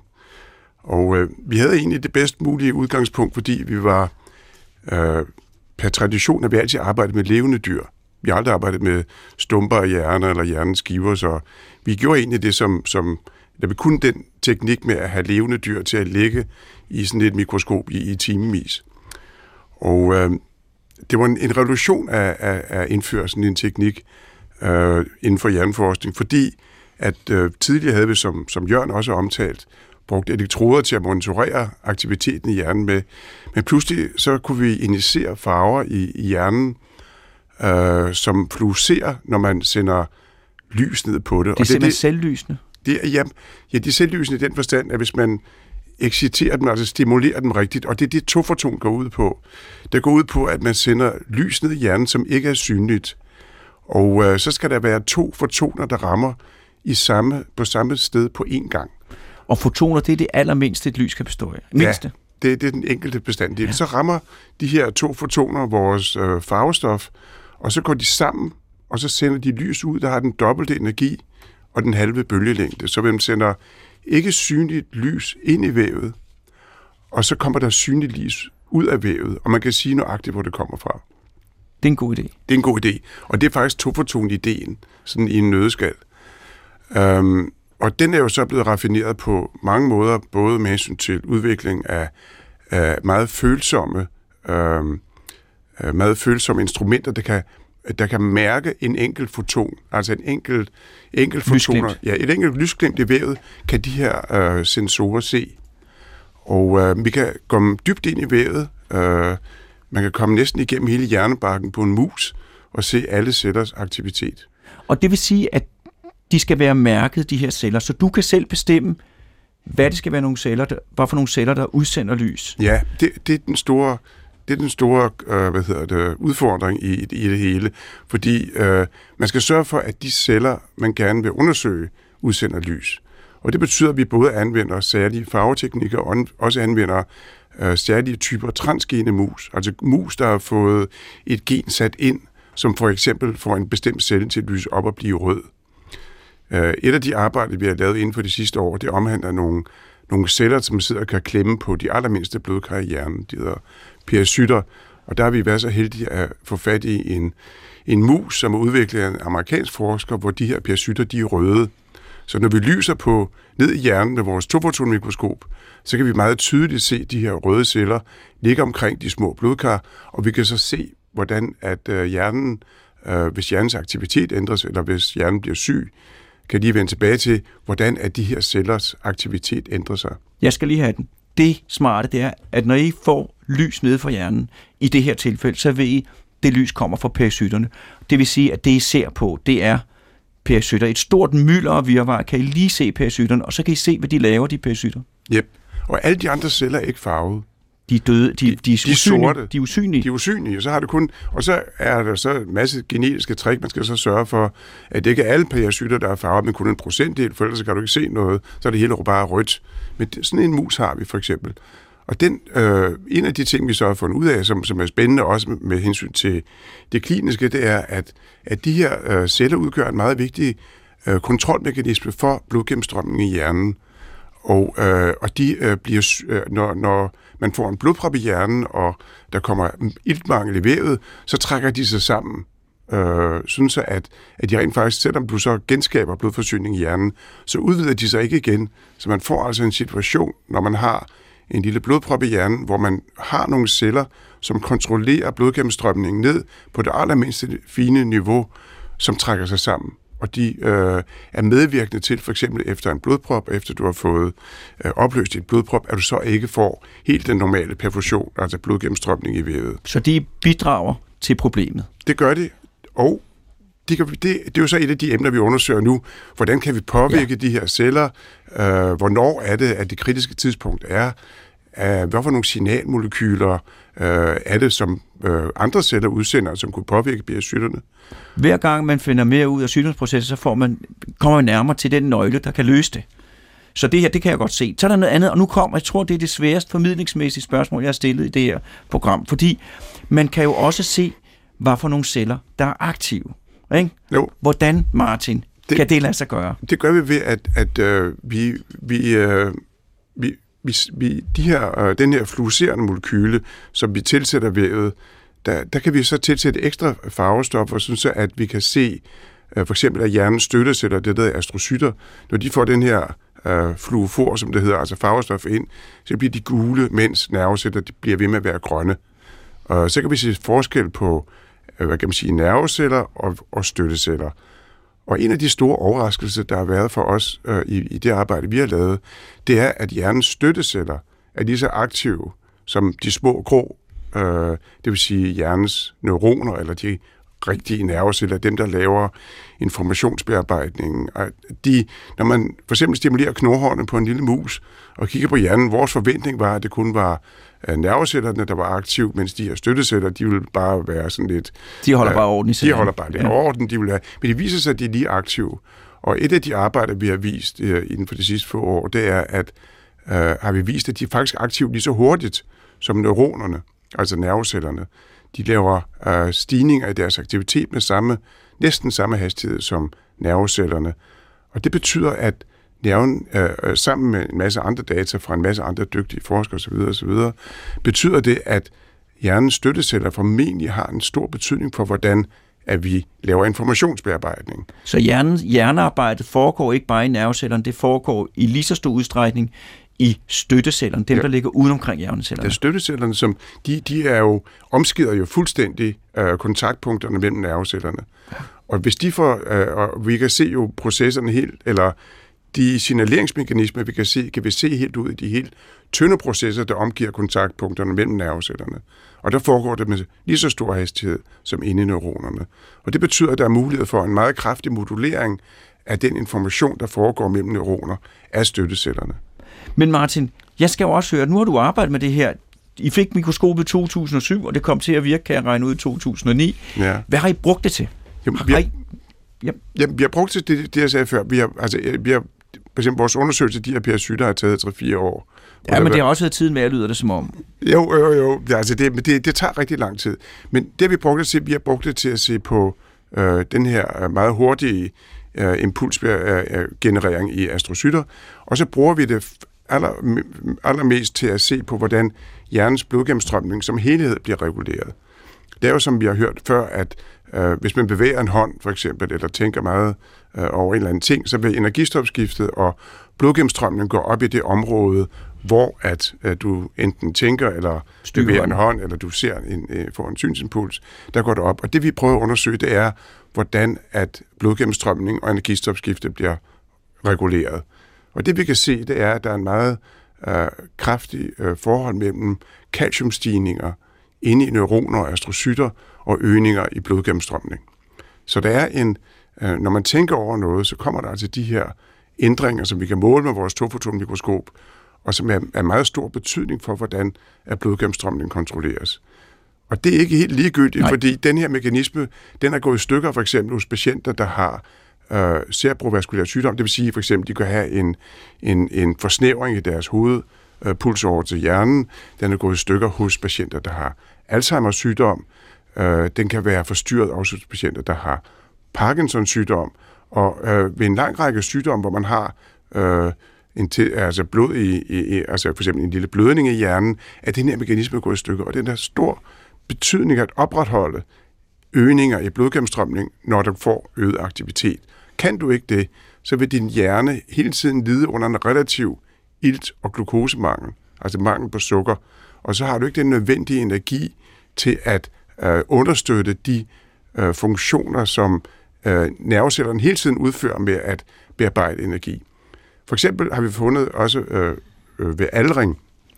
S7: Og øh, vi havde egentlig det bedst mulige udgangspunkt, fordi vi var øh, per tradition, at vi altid arbejdet med levende dyr. Vi har aldrig arbejdet med stumper af hjerner eller hjernens skiver, så vi gjorde egentlig det, som, som der vi kunne den teknik med at have levende dyr til at ligge i sådan et mikroskop i, i timevis. Og øh, det var en, en revolution af, af, af indføre sådan en teknik øh, inden for hjerneforskning, fordi at øh, tidligere havde vi, som, som Jørgen også har omtalt, brugt elektroder til at monitorere aktiviteten i hjernen med, men pludselig så kunne vi injicere farver i, i hjernen, øh, som fluorescerer, når man sender lys ned på det.
S2: Det er
S7: og det,
S2: simpelthen
S7: det,
S2: selvlysende?
S7: Det, ja, ja, det er selvlysende i den forstand, at hvis man exciterer dem, altså stimulerer dem rigtigt, og det er det, tofoton går ud på. Det går ud på, at man sender lys ned i hjernen, som ikke er synligt. Og øh, så skal der være to fotoner, der rammer i samme, på samme sted på én gang.
S2: Og fotoner, det er det allermindste, et lys kan bestå af. Mindste.
S7: Ja, det, det er den enkelte bestanddel. Ja. Så rammer de her to fotoner vores øh, farvestof, og så går de sammen, og så sender de lys ud, der har den dobbelte energi og den halve bølgelængde. Så man sender ikke synligt lys ind i vævet, og så kommer der synligt lys ud af vævet, og man kan sige nøjagtigt, hvor det kommer fra.
S2: Det er en god idé.
S7: Det er en god idé, og det er faktisk tofoton-ideen, sådan i en nøddeskal. Um, og den er jo så blevet raffineret på mange måder, både med hensyn til udvikling af, af meget følsomme, um, meget følsomme instrumenter, der kan, der kan mærke en enkelt foton, altså en enkelt, enkelt fotoner, ja, et enkelt lysglimt i vævet, kan de her uh, sensorer se. Og uh, vi kan komme dybt ind i vævet. Uh, man kan komme næsten igennem hele hjernebarken på en mus og se alle cellers aktivitet.
S2: Og det vil sige, at de skal være mærket, de her celler, så du kan selv bestemme, hvad det skal være nogle celler, der, hvad for nogle celler, der udsender lys.
S7: Ja, det, det er den store, det er den store øh, hvad hedder det, udfordring i, i det hele, fordi øh, man skal sørge for, at de celler, man gerne vil undersøge, udsender lys. Og det betyder, at vi både anvender særlige farveteknikker og også anvender øh, særlige typer transgene mus, altså mus, der har fået et gen sat ind, som for eksempel får en bestemt celle til at lyse op og blive rød. Et af de arbejder, vi har lavet inden for de sidste år, det omhandler nogle, nogle celler, som sidder og kan klemme på de allermindste blodkar i hjernen. De hedder pericytter, og der har vi været så heldige at få fat i en, en mus, som er udviklet af en amerikansk forsker, hvor de her pericytter, de er røde. Så når vi lyser på ned i hjernen med vores tofotonmikroskop, så kan vi meget tydeligt se de her røde celler ligge omkring de små blodkar, og vi kan så se, hvordan at øh, hjernen, øh, hvis hjernens aktivitet ændres, eller hvis hjernen bliver syg, kan de vende tilbage til, hvordan at de her cellers aktivitet ændrer sig.
S2: Jeg skal lige have den. Det smarte, det er, at når I får lys nede fra hjernen, i det her tilfælde, så ved I, det lys kommer fra pericytterne. Det vil sige, at det I ser på, det er pericytter. Et stort mylder og virvar, kan I lige se pericytterne, og så kan I se, hvad de laver, de pericytter.
S7: Yep. Og alle de andre celler er ikke farvede.
S2: De er døde, de, de, de, er,
S7: de er sorte.
S2: De er usynlige.
S7: De er usynlige, og så har det kun, og så er der så en masse genetiske træk, man skal så sørge for, at det ikke er alle pericytter, der er farvet, men kun en procentdel, for ellers kan du ikke se noget, så er det hele bare rødt. Men sådan en mus har vi for eksempel. Og den, øh, en af de ting, vi så har fundet ud af, som, som er spændende også med, med hensyn til det kliniske, det er, at, at de her øh, celler udgør en meget vigtig øh, kontrolmekanisme for blodgennemstrømningen i hjernen. Og, øh, og de øh, bliver, øh, når, når man får en blodprop i hjernen, og der kommer iltmangel i vævet, så trækker de sig sammen. Øh, sådan så, at, at de rent faktisk, selvom du så genskaber blodforsyning i hjernen, så udvider de sig ikke igen. Så man får altså en situation, når man har en lille blodprop i hjernen, hvor man har nogle celler, som kontrollerer blodgennemstrømningen ned på det allermindste fine niveau, som trækker sig sammen. Og de øh, er medvirkende til, for eksempel efter en blodprop, efter du har fået øh, opløst dit blodprop, at du så ikke får helt den normale perfusion, altså blodgennemstrømning i vævet.
S2: Så de bidrager til problemet?
S7: Det gør det, og det, kan, det, det er jo så et af de emner, vi undersøger nu. Hvordan kan vi påvirke ja. de her celler? Øh, hvornår er det, at det kritiske tidspunkt er? Uh, hvad for nogle signalmolekyler uh, er det, som uh, andre celler udsender, som kunne påvirke pericytterne?
S2: Hver gang man finder mere ud af sygdomsprocessen, så får man, kommer man nærmere til den nøgle, der kan løse det. Så det her, det kan jeg godt se. Så er der noget andet, og nu kommer, jeg tror, det er det sværeste formidlingsmæssige spørgsmål, jeg har stillet i det her program, fordi man kan jo også se, hvad for nogle celler, der er aktive. Ikke?
S7: Jo.
S2: Hvordan, Martin, det, kan det lade sig gøre?
S7: Det gør vi ved, at, at uh, vi... vi, uh, vi Vi, vi, de her, øh, den her fluorescerende molekyle, som vi tilsætter vævet, der, der kan vi så tilsætte ekstra farvestoffer, sådan så at vi kan se, øh, for eksempel at hjernens støtteceller, det der er astrocytter, når de får den her øh, fluofor, som det hedder, altså farvestof ind, så bliver de gule, mens nerveceller de bliver ved med at være grønne. Og så kan vi se forskel på, øh, hvad kan man sige, nerveceller og, og støtteceller. Og en af de store overraskelser, der har været for os øh, i, i det arbejde, vi har lavet, det er, at hjernens støtteceller er lige så aktive som de små grå, øh, det vil sige hjernens neuroner, eller de rigtige nerveceller, dem, der laver informationsbearbejdningen. De, når man for eksempel stimulerer knurhårene på en lille mus og kigger på hjernen, vores forventning var, at det kun var nervecellerne, der var aktive, mens de her støtteceller, de ville bare være sådan lidt...
S2: De holder uh, bare orden i
S7: De holder bare lidt ja. orden, de vil have, men det viser sig, at de er lige aktive. Og et af de arbejder, vi har vist uh, inden for de sidste få år, det er, at uh, har vi vist, at de er faktisk aktive lige så hurtigt som neuronerne, altså nervecellerne. De laver uh, stigninger i deres aktivitet med samme, næsten samme hastighed som nervecellerne. Og det betyder, at nerven, øh, sammen med en masse andre data fra en masse andre dygtige forskere osv., osv., betyder det, at hjernens støtteceller formentlig har en stor betydning for, hvordan at vi laver informationsbearbejdning.
S2: Så hjernen, hjernearbejdet foregår ikke bare i nervecellerne, det foregår i lige så stor udstrækning i støttecellerne, dem ja. der ligger uden omkring hjernecellerne.
S7: Ja, støttecellerne, som, de, de er jo, omskider jo fuldstændig øh, kontaktpunkterne mellem nervecellerne. Ja. Og hvis de får, øh, og vi kan se jo processerne helt, eller de signaleringsmekanismer, vi kan se, kan vi se helt ud i de helt tynde processer, der omgiver kontaktpunkterne mellem nervecellerne. Og der foregår det med lige så stor hastighed som inde i neuronerne. Og det betyder, at der er mulighed for en meget kraftig modulering af den information, der foregår mellem neuroner af støttecellerne.
S2: Men Martin, jeg skal jo også høre, at nu har du arbejdet med det her. I fik mikroskopet i to tusind og syv, og det kom til at virke, kan jeg regne ud, i to tusind og ni.
S7: Ja.
S2: Hvad har I brugt det til?
S7: Jamen, vi, har, ja. Jamen, vi har brugt det til det, det, jeg sagde før. Vi har, altså, vi har, for eksempel vores undersøgelse, de her parasitter har taget tre fire år.
S2: Ja, men det har også været tiden med, at lyder det som om.
S7: Jo, jo, jo. Ja, altså det, det, det tager rigtig lang tid. Men det har vi brugt det til, vi har brugt det til at se på øh, den her meget hurtige øh, impulsgenerering i astrocytter, og så bruger vi det aller, allermest til at se på, hvordan hjernens blodgennemstrømning som helhed bliver reguleret. Det er jo, som vi har hørt før, at øh, hvis man bevæger en hånd, for eksempel, eller tænker meget øh, over en eller anden ting, så vil energistofskiftet og blodgennemstrømningen gå op i det område, hvor at, at du enten tænker, eller bevæger en hånd, eller du ser en, øh, får en synsimpuls, der går det op. Og det, vi prøver at undersøge, det er, hvordan at blodgennemstrømning og energistofskiftet bliver reguleret. Og det, vi kan se, det er, at der er en meget øh, kraftig øh, forhold mellem calciumstigninger inde i neuroner og astrocytter og øgninger i blodgennemstrømning. Så der er en, øh, når man tænker over noget, så kommer der altså de her ændringer, som vi kan måle med vores tofotonmikroskop, og som er af meget stor betydning for, hvordan at blodgennemstrømningen kontrolleres. Og det er ikke helt ligegyldigt, Nej. fordi den her mekanisme, den er gået i stykker for eksempel hos patienter, der har øh, cerebrovaskulær sygdom. Det vil sige for eksempel, de kan have en, en, en forsnævring i deres hovedpuls over til hjernen. Den er gået i stykker hos patienter, der har Alzheimers sygdom. Øh, den kan være forstyrret også hos patienter, der har Parkinsons sygdom. Og øh, ved en lang række sygdomme, hvor man har øh, en til, altså blod i, i, altså for eksempel en lille blødning i hjernen, at den her mekanisme går i stykker. Og den har stor betydning at opretholde øgninger i blodgennemstrømning, når du får øget aktivitet. Kan du ikke det, så vil din hjerne hele tiden lide under en relativ ilt- og glukosemangel, altså mangel på sukker, og så har du ikke den nødvendige energi til at øh, understøtte de øh, funktioner, som øh, nervecellerne hele tiden udfører med at bearbejde energi. For eksempel har vi fundet også øh, øh, ved aldring,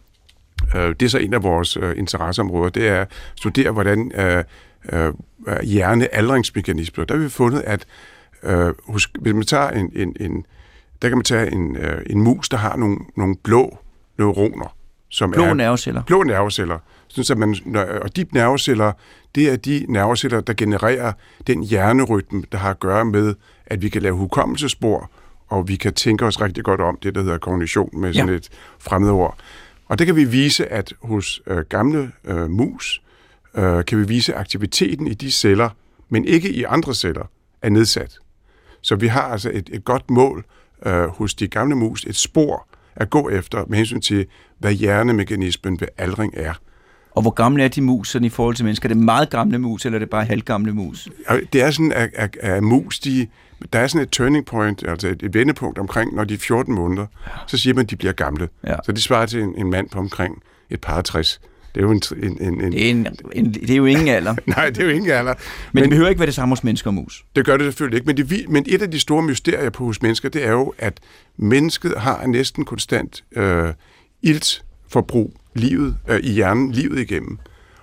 S7: øh, det er så en af vores øh, interesseområder, det er at studere, hvordan øh, øh, hjernealdringsmekanismer. Der har vi fundet, at øh, hos, hvis man tager en, en, en, der kan man tage en, øh, en mus, der har nogle, nogle blå neuroner, som
S2: blå
S7: er
S2: nerveceller.
S7: Blå nerveceller. Så man, og de nerveceller, det er de nerveceller, der genererer den hjernerytme, der har at gøre med, at vi kan lave hukommelsesspor, og vi kan tænke os rigtig godt om det, der hedder kognition med sådan ja. et fremmedord. Og det kan vi vise, at hos øh, gamle øh, mus, øh, kan vi vise aktiviteten i de celler, men ikke i andre celler, er nedsat. Så vi har altså et, et godt mål øh, hos de gamle mus, et spor at gå efter med hensyn til, hvad hjernemekanismen ved aldring er.
S2: Og hvor gamle er de mus sådan i forhold til mennesker? Er det meget gamle mus, eller er det bare halvgamle mus?
S7: Det er sådan, at, at, at mus, de, der er sådan et turning point, altså et, et vendepunkt omkring, når de er fjorten måneder, ja. så siger man, at de bliver gamle. Ja. Så de svarer til en, en mand på omkring et par tres. Det er jo en... en, en, en...
S2: Det, er en, en det er jo ingen alder.
S7: Nej, det er jo ingen alder.
S2: Men, men det behøver ikke være det samme hos mennesker og mus.
S7: Det gør det selvfølgelig ikke, men, det, men et af de store mysterier på hos mennesker, det er jo, at mennesket har næsten konstant øh, iltforbrug livet, øh, i hjernen livet igennem.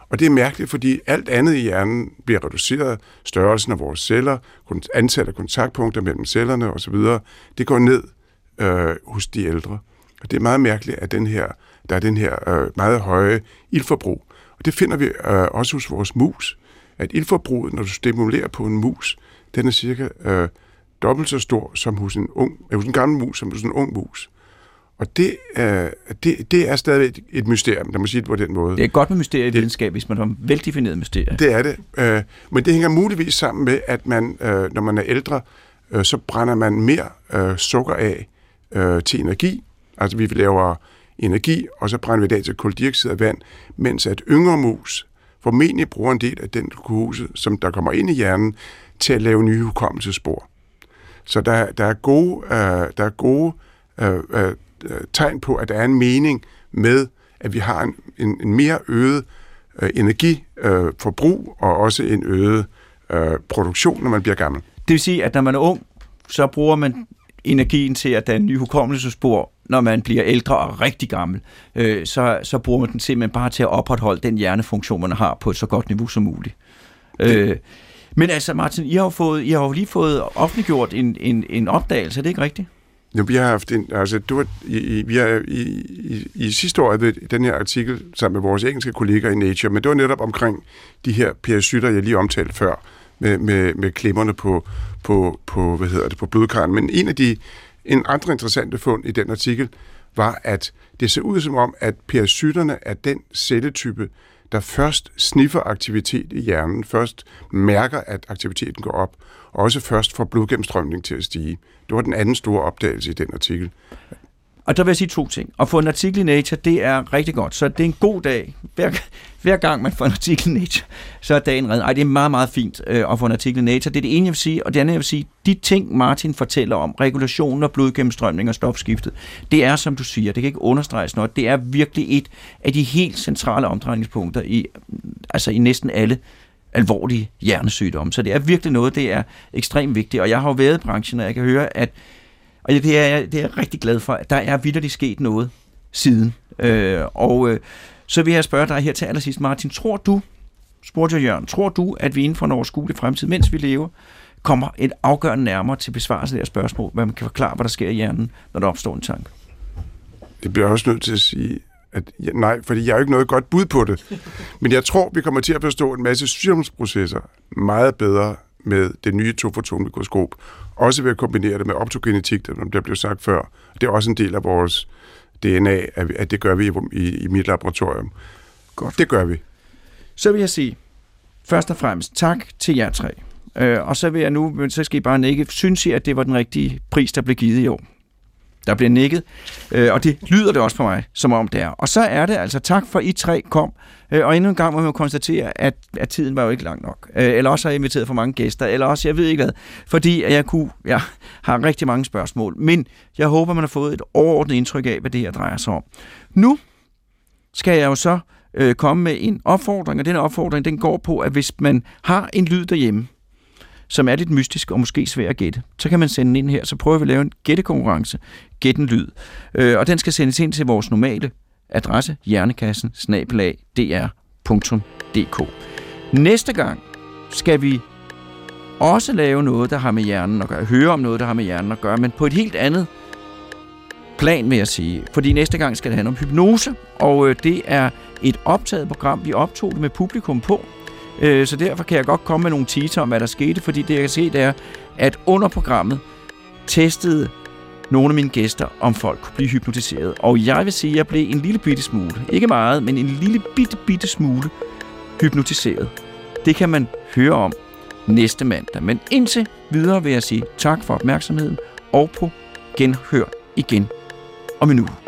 S7: Og det er mærkeligt, fordi alt andet i hjernen bliver reduceret. Størrelsen af vores celler, antallet af kontaktpunkter mellem cellerne osv., det går ned øh, hos de ældre. Og det er meget mærkeligt, at den her, der er den her øh, meget høje ildforbrug. Og det finder vi øh, også hos vores mus. At ildforbruget, når du stimulerer på en mus, den er cirka øh, dobbelt så stor som hos en, ung, øh, hos en gammel mus, som hos en ung mus. Og det, øh, det, det er stadig et, et mysterium, der må sige det på den måde.
S2: Det er godt med mysterier i videnskab, hvis man har veldefineret mysterier.
S7: Det er det. Øh, men det hænger muligvis sammen med, at man, øh, når man er ældre, øh, så brænder man mere øh, sukker af øh, til energi. Altså vi laver energi, og så brænder vi det af til kuldioxid og vand, mens at yngre mus formentlig bruger en del af den glukose, som der kommer ind i hjernen, til at lave nye hukommelsesspor. Så der, der er gode, øh, der er gode øh, øh, tegn på, at der er en mening med, at vi har en, en, en mere øget øh, energiforbrug øh, og også en øget øh, produktion, når man bliver gammel.
S2: Det vil sige, at når man er ung, så bruger man energien til at danne nye hukommelsesspor. Når man bliver ældre og rigtig gammel, øh, så, så bruger man den simpelthen bare til at opretholde den hjernefunktion, man har på et så godt niveau som muligt. Øh, men altså, Martin, I har jo, fået, I har jo lige fået offentliggjort en, en, en opdagelse, er det ikke rigtigt?
S7: Ja, vi har haft en, altså, du har, i, vi har i, i, i sidste år ved den her artikel sammen med vores engelske kolleger i Nature, men det var netop omkring de her parasitter, jeg lige omtalte før, med, med, med klemmerne på, på, på, hvad hedder det, på blodkarren. Men en af de en andre interessante fund i den artikel var, at det ser ud som om, at parasitterne er den celletype, der først sniffer aktivitet i hjernen, først mærker, at aktiviteten går op, og også først får blodgennemstrømning til at stige. Det var den anden store opdagelse i den artikel.
S2: Og der vil jeg sige to ting. At få en artikel i Nature, det er rigtig godt. Så det er en god dag. Hver, hver gang man får en artikel i Nature, så er dagen reddet. Ej, det er meget, meget fint øh, at få en artikel i Nature. Det er det ene, jeg vil sige. Og det andet, jeg vil sige, de ting, Martin fortæller om, regulationen og blodgennemstrømning og stofskiftet, det er, som du siger, det kan ikke understreges noget. Det er virkelig et af de helt centrale omdrejningspunkter i, altså i næsten alle alvorlige hjernesygdomme. Så det er virkelig noget, det er ekstremt vigtigt. Og jeg har jo været i branchen, og jeg kan høre, at og det er, det er jeg rigtig glad for, at der er vitterligt sket noget siden. Øh, og øh, så vil jeg spørge dig her til allersidst, Martin, tror du, spurgte jeg Jørgen, tror du, at vi inden for en overskuelig fremtid, mens vi lever, kommer et afgørende nærmere til besvarelse af det her spørgsmål, hvad man kan forklare, hvad der sker i hjernen, når der opstår en tanke?
S7: Det bliver også nødt til at sige, at ja, nej, fordi jeg har jo ikke noget godt bud på det. Men jeg tror, vi kommer til at forstå en masse sygdomsprocesser meget bedre med det nye tofotonmikroskop. Også ved at kombinere det med optogenetik, som der blev sagt før. Det er også en del af vores D N A, at det gør vi i, i mit laboratorium. Godt. Det gør vi.
S2: Så vil jeg sige, først og fremmest, tak til jer tre. Øh, og så vil jeg nu, så skal I bare nikke, synes I, at det var den rigtige pris, der blev givet i år? Der bliver nikket, øh, og det lyder det også på mig, som om det er. Og så er det altså tak for, I tre kom, øh, og endnu en gang må man konstatere, at, at tiden var jo ikke lang nok. Øh, eller også har jeg inviteret for mange gæster, eller også, jeg ved ikke hvad, fordi jeg, kunne, jeg har rigtig mange spørgsmål. Men jeg håber, man har fået et overordnet indtryk af, hvad det her drejer sig om. Nu skal jeg jo så øh, komme med en opfordring, og den opfordring, den går på, at hvis man har en lyd derhjemme, som er lidt mystisk og måske svær at gætte, så kan man sende den ind her, så prøver vi at lave en gættekonkurrence. Gæt en lyd. Øh, og den skal sendes ind til vores normale adresse, hjernekassen snabel-a d r punktum d k. Næste gang skal vi også lave noget, der har med hjernen at gøre. Høre om noget, der har med hjernen at gøre, men på et helt andet plan, vil jeg sige. Fordi næste gang skal det handle om hypnose, og øh, det er et optaget program. Vi optog det med publikum på. Så derfor kan jeg godt komme med nogle teaser om, hvad der skete, fordi det, jeg kan se, det er, at under programmet testede nogle af mine gæster, om folk kunne blive hypnotiseret. Og jeg vil sige, at jeg blev en lille bitte smule, ikke meget, men en lille bitte, bitte smule hypnotiseret. Det kan man høre om næste mandag. Men indtil videre vil jeg sige tak for opmærksomheden, og på genhør igen om en uge.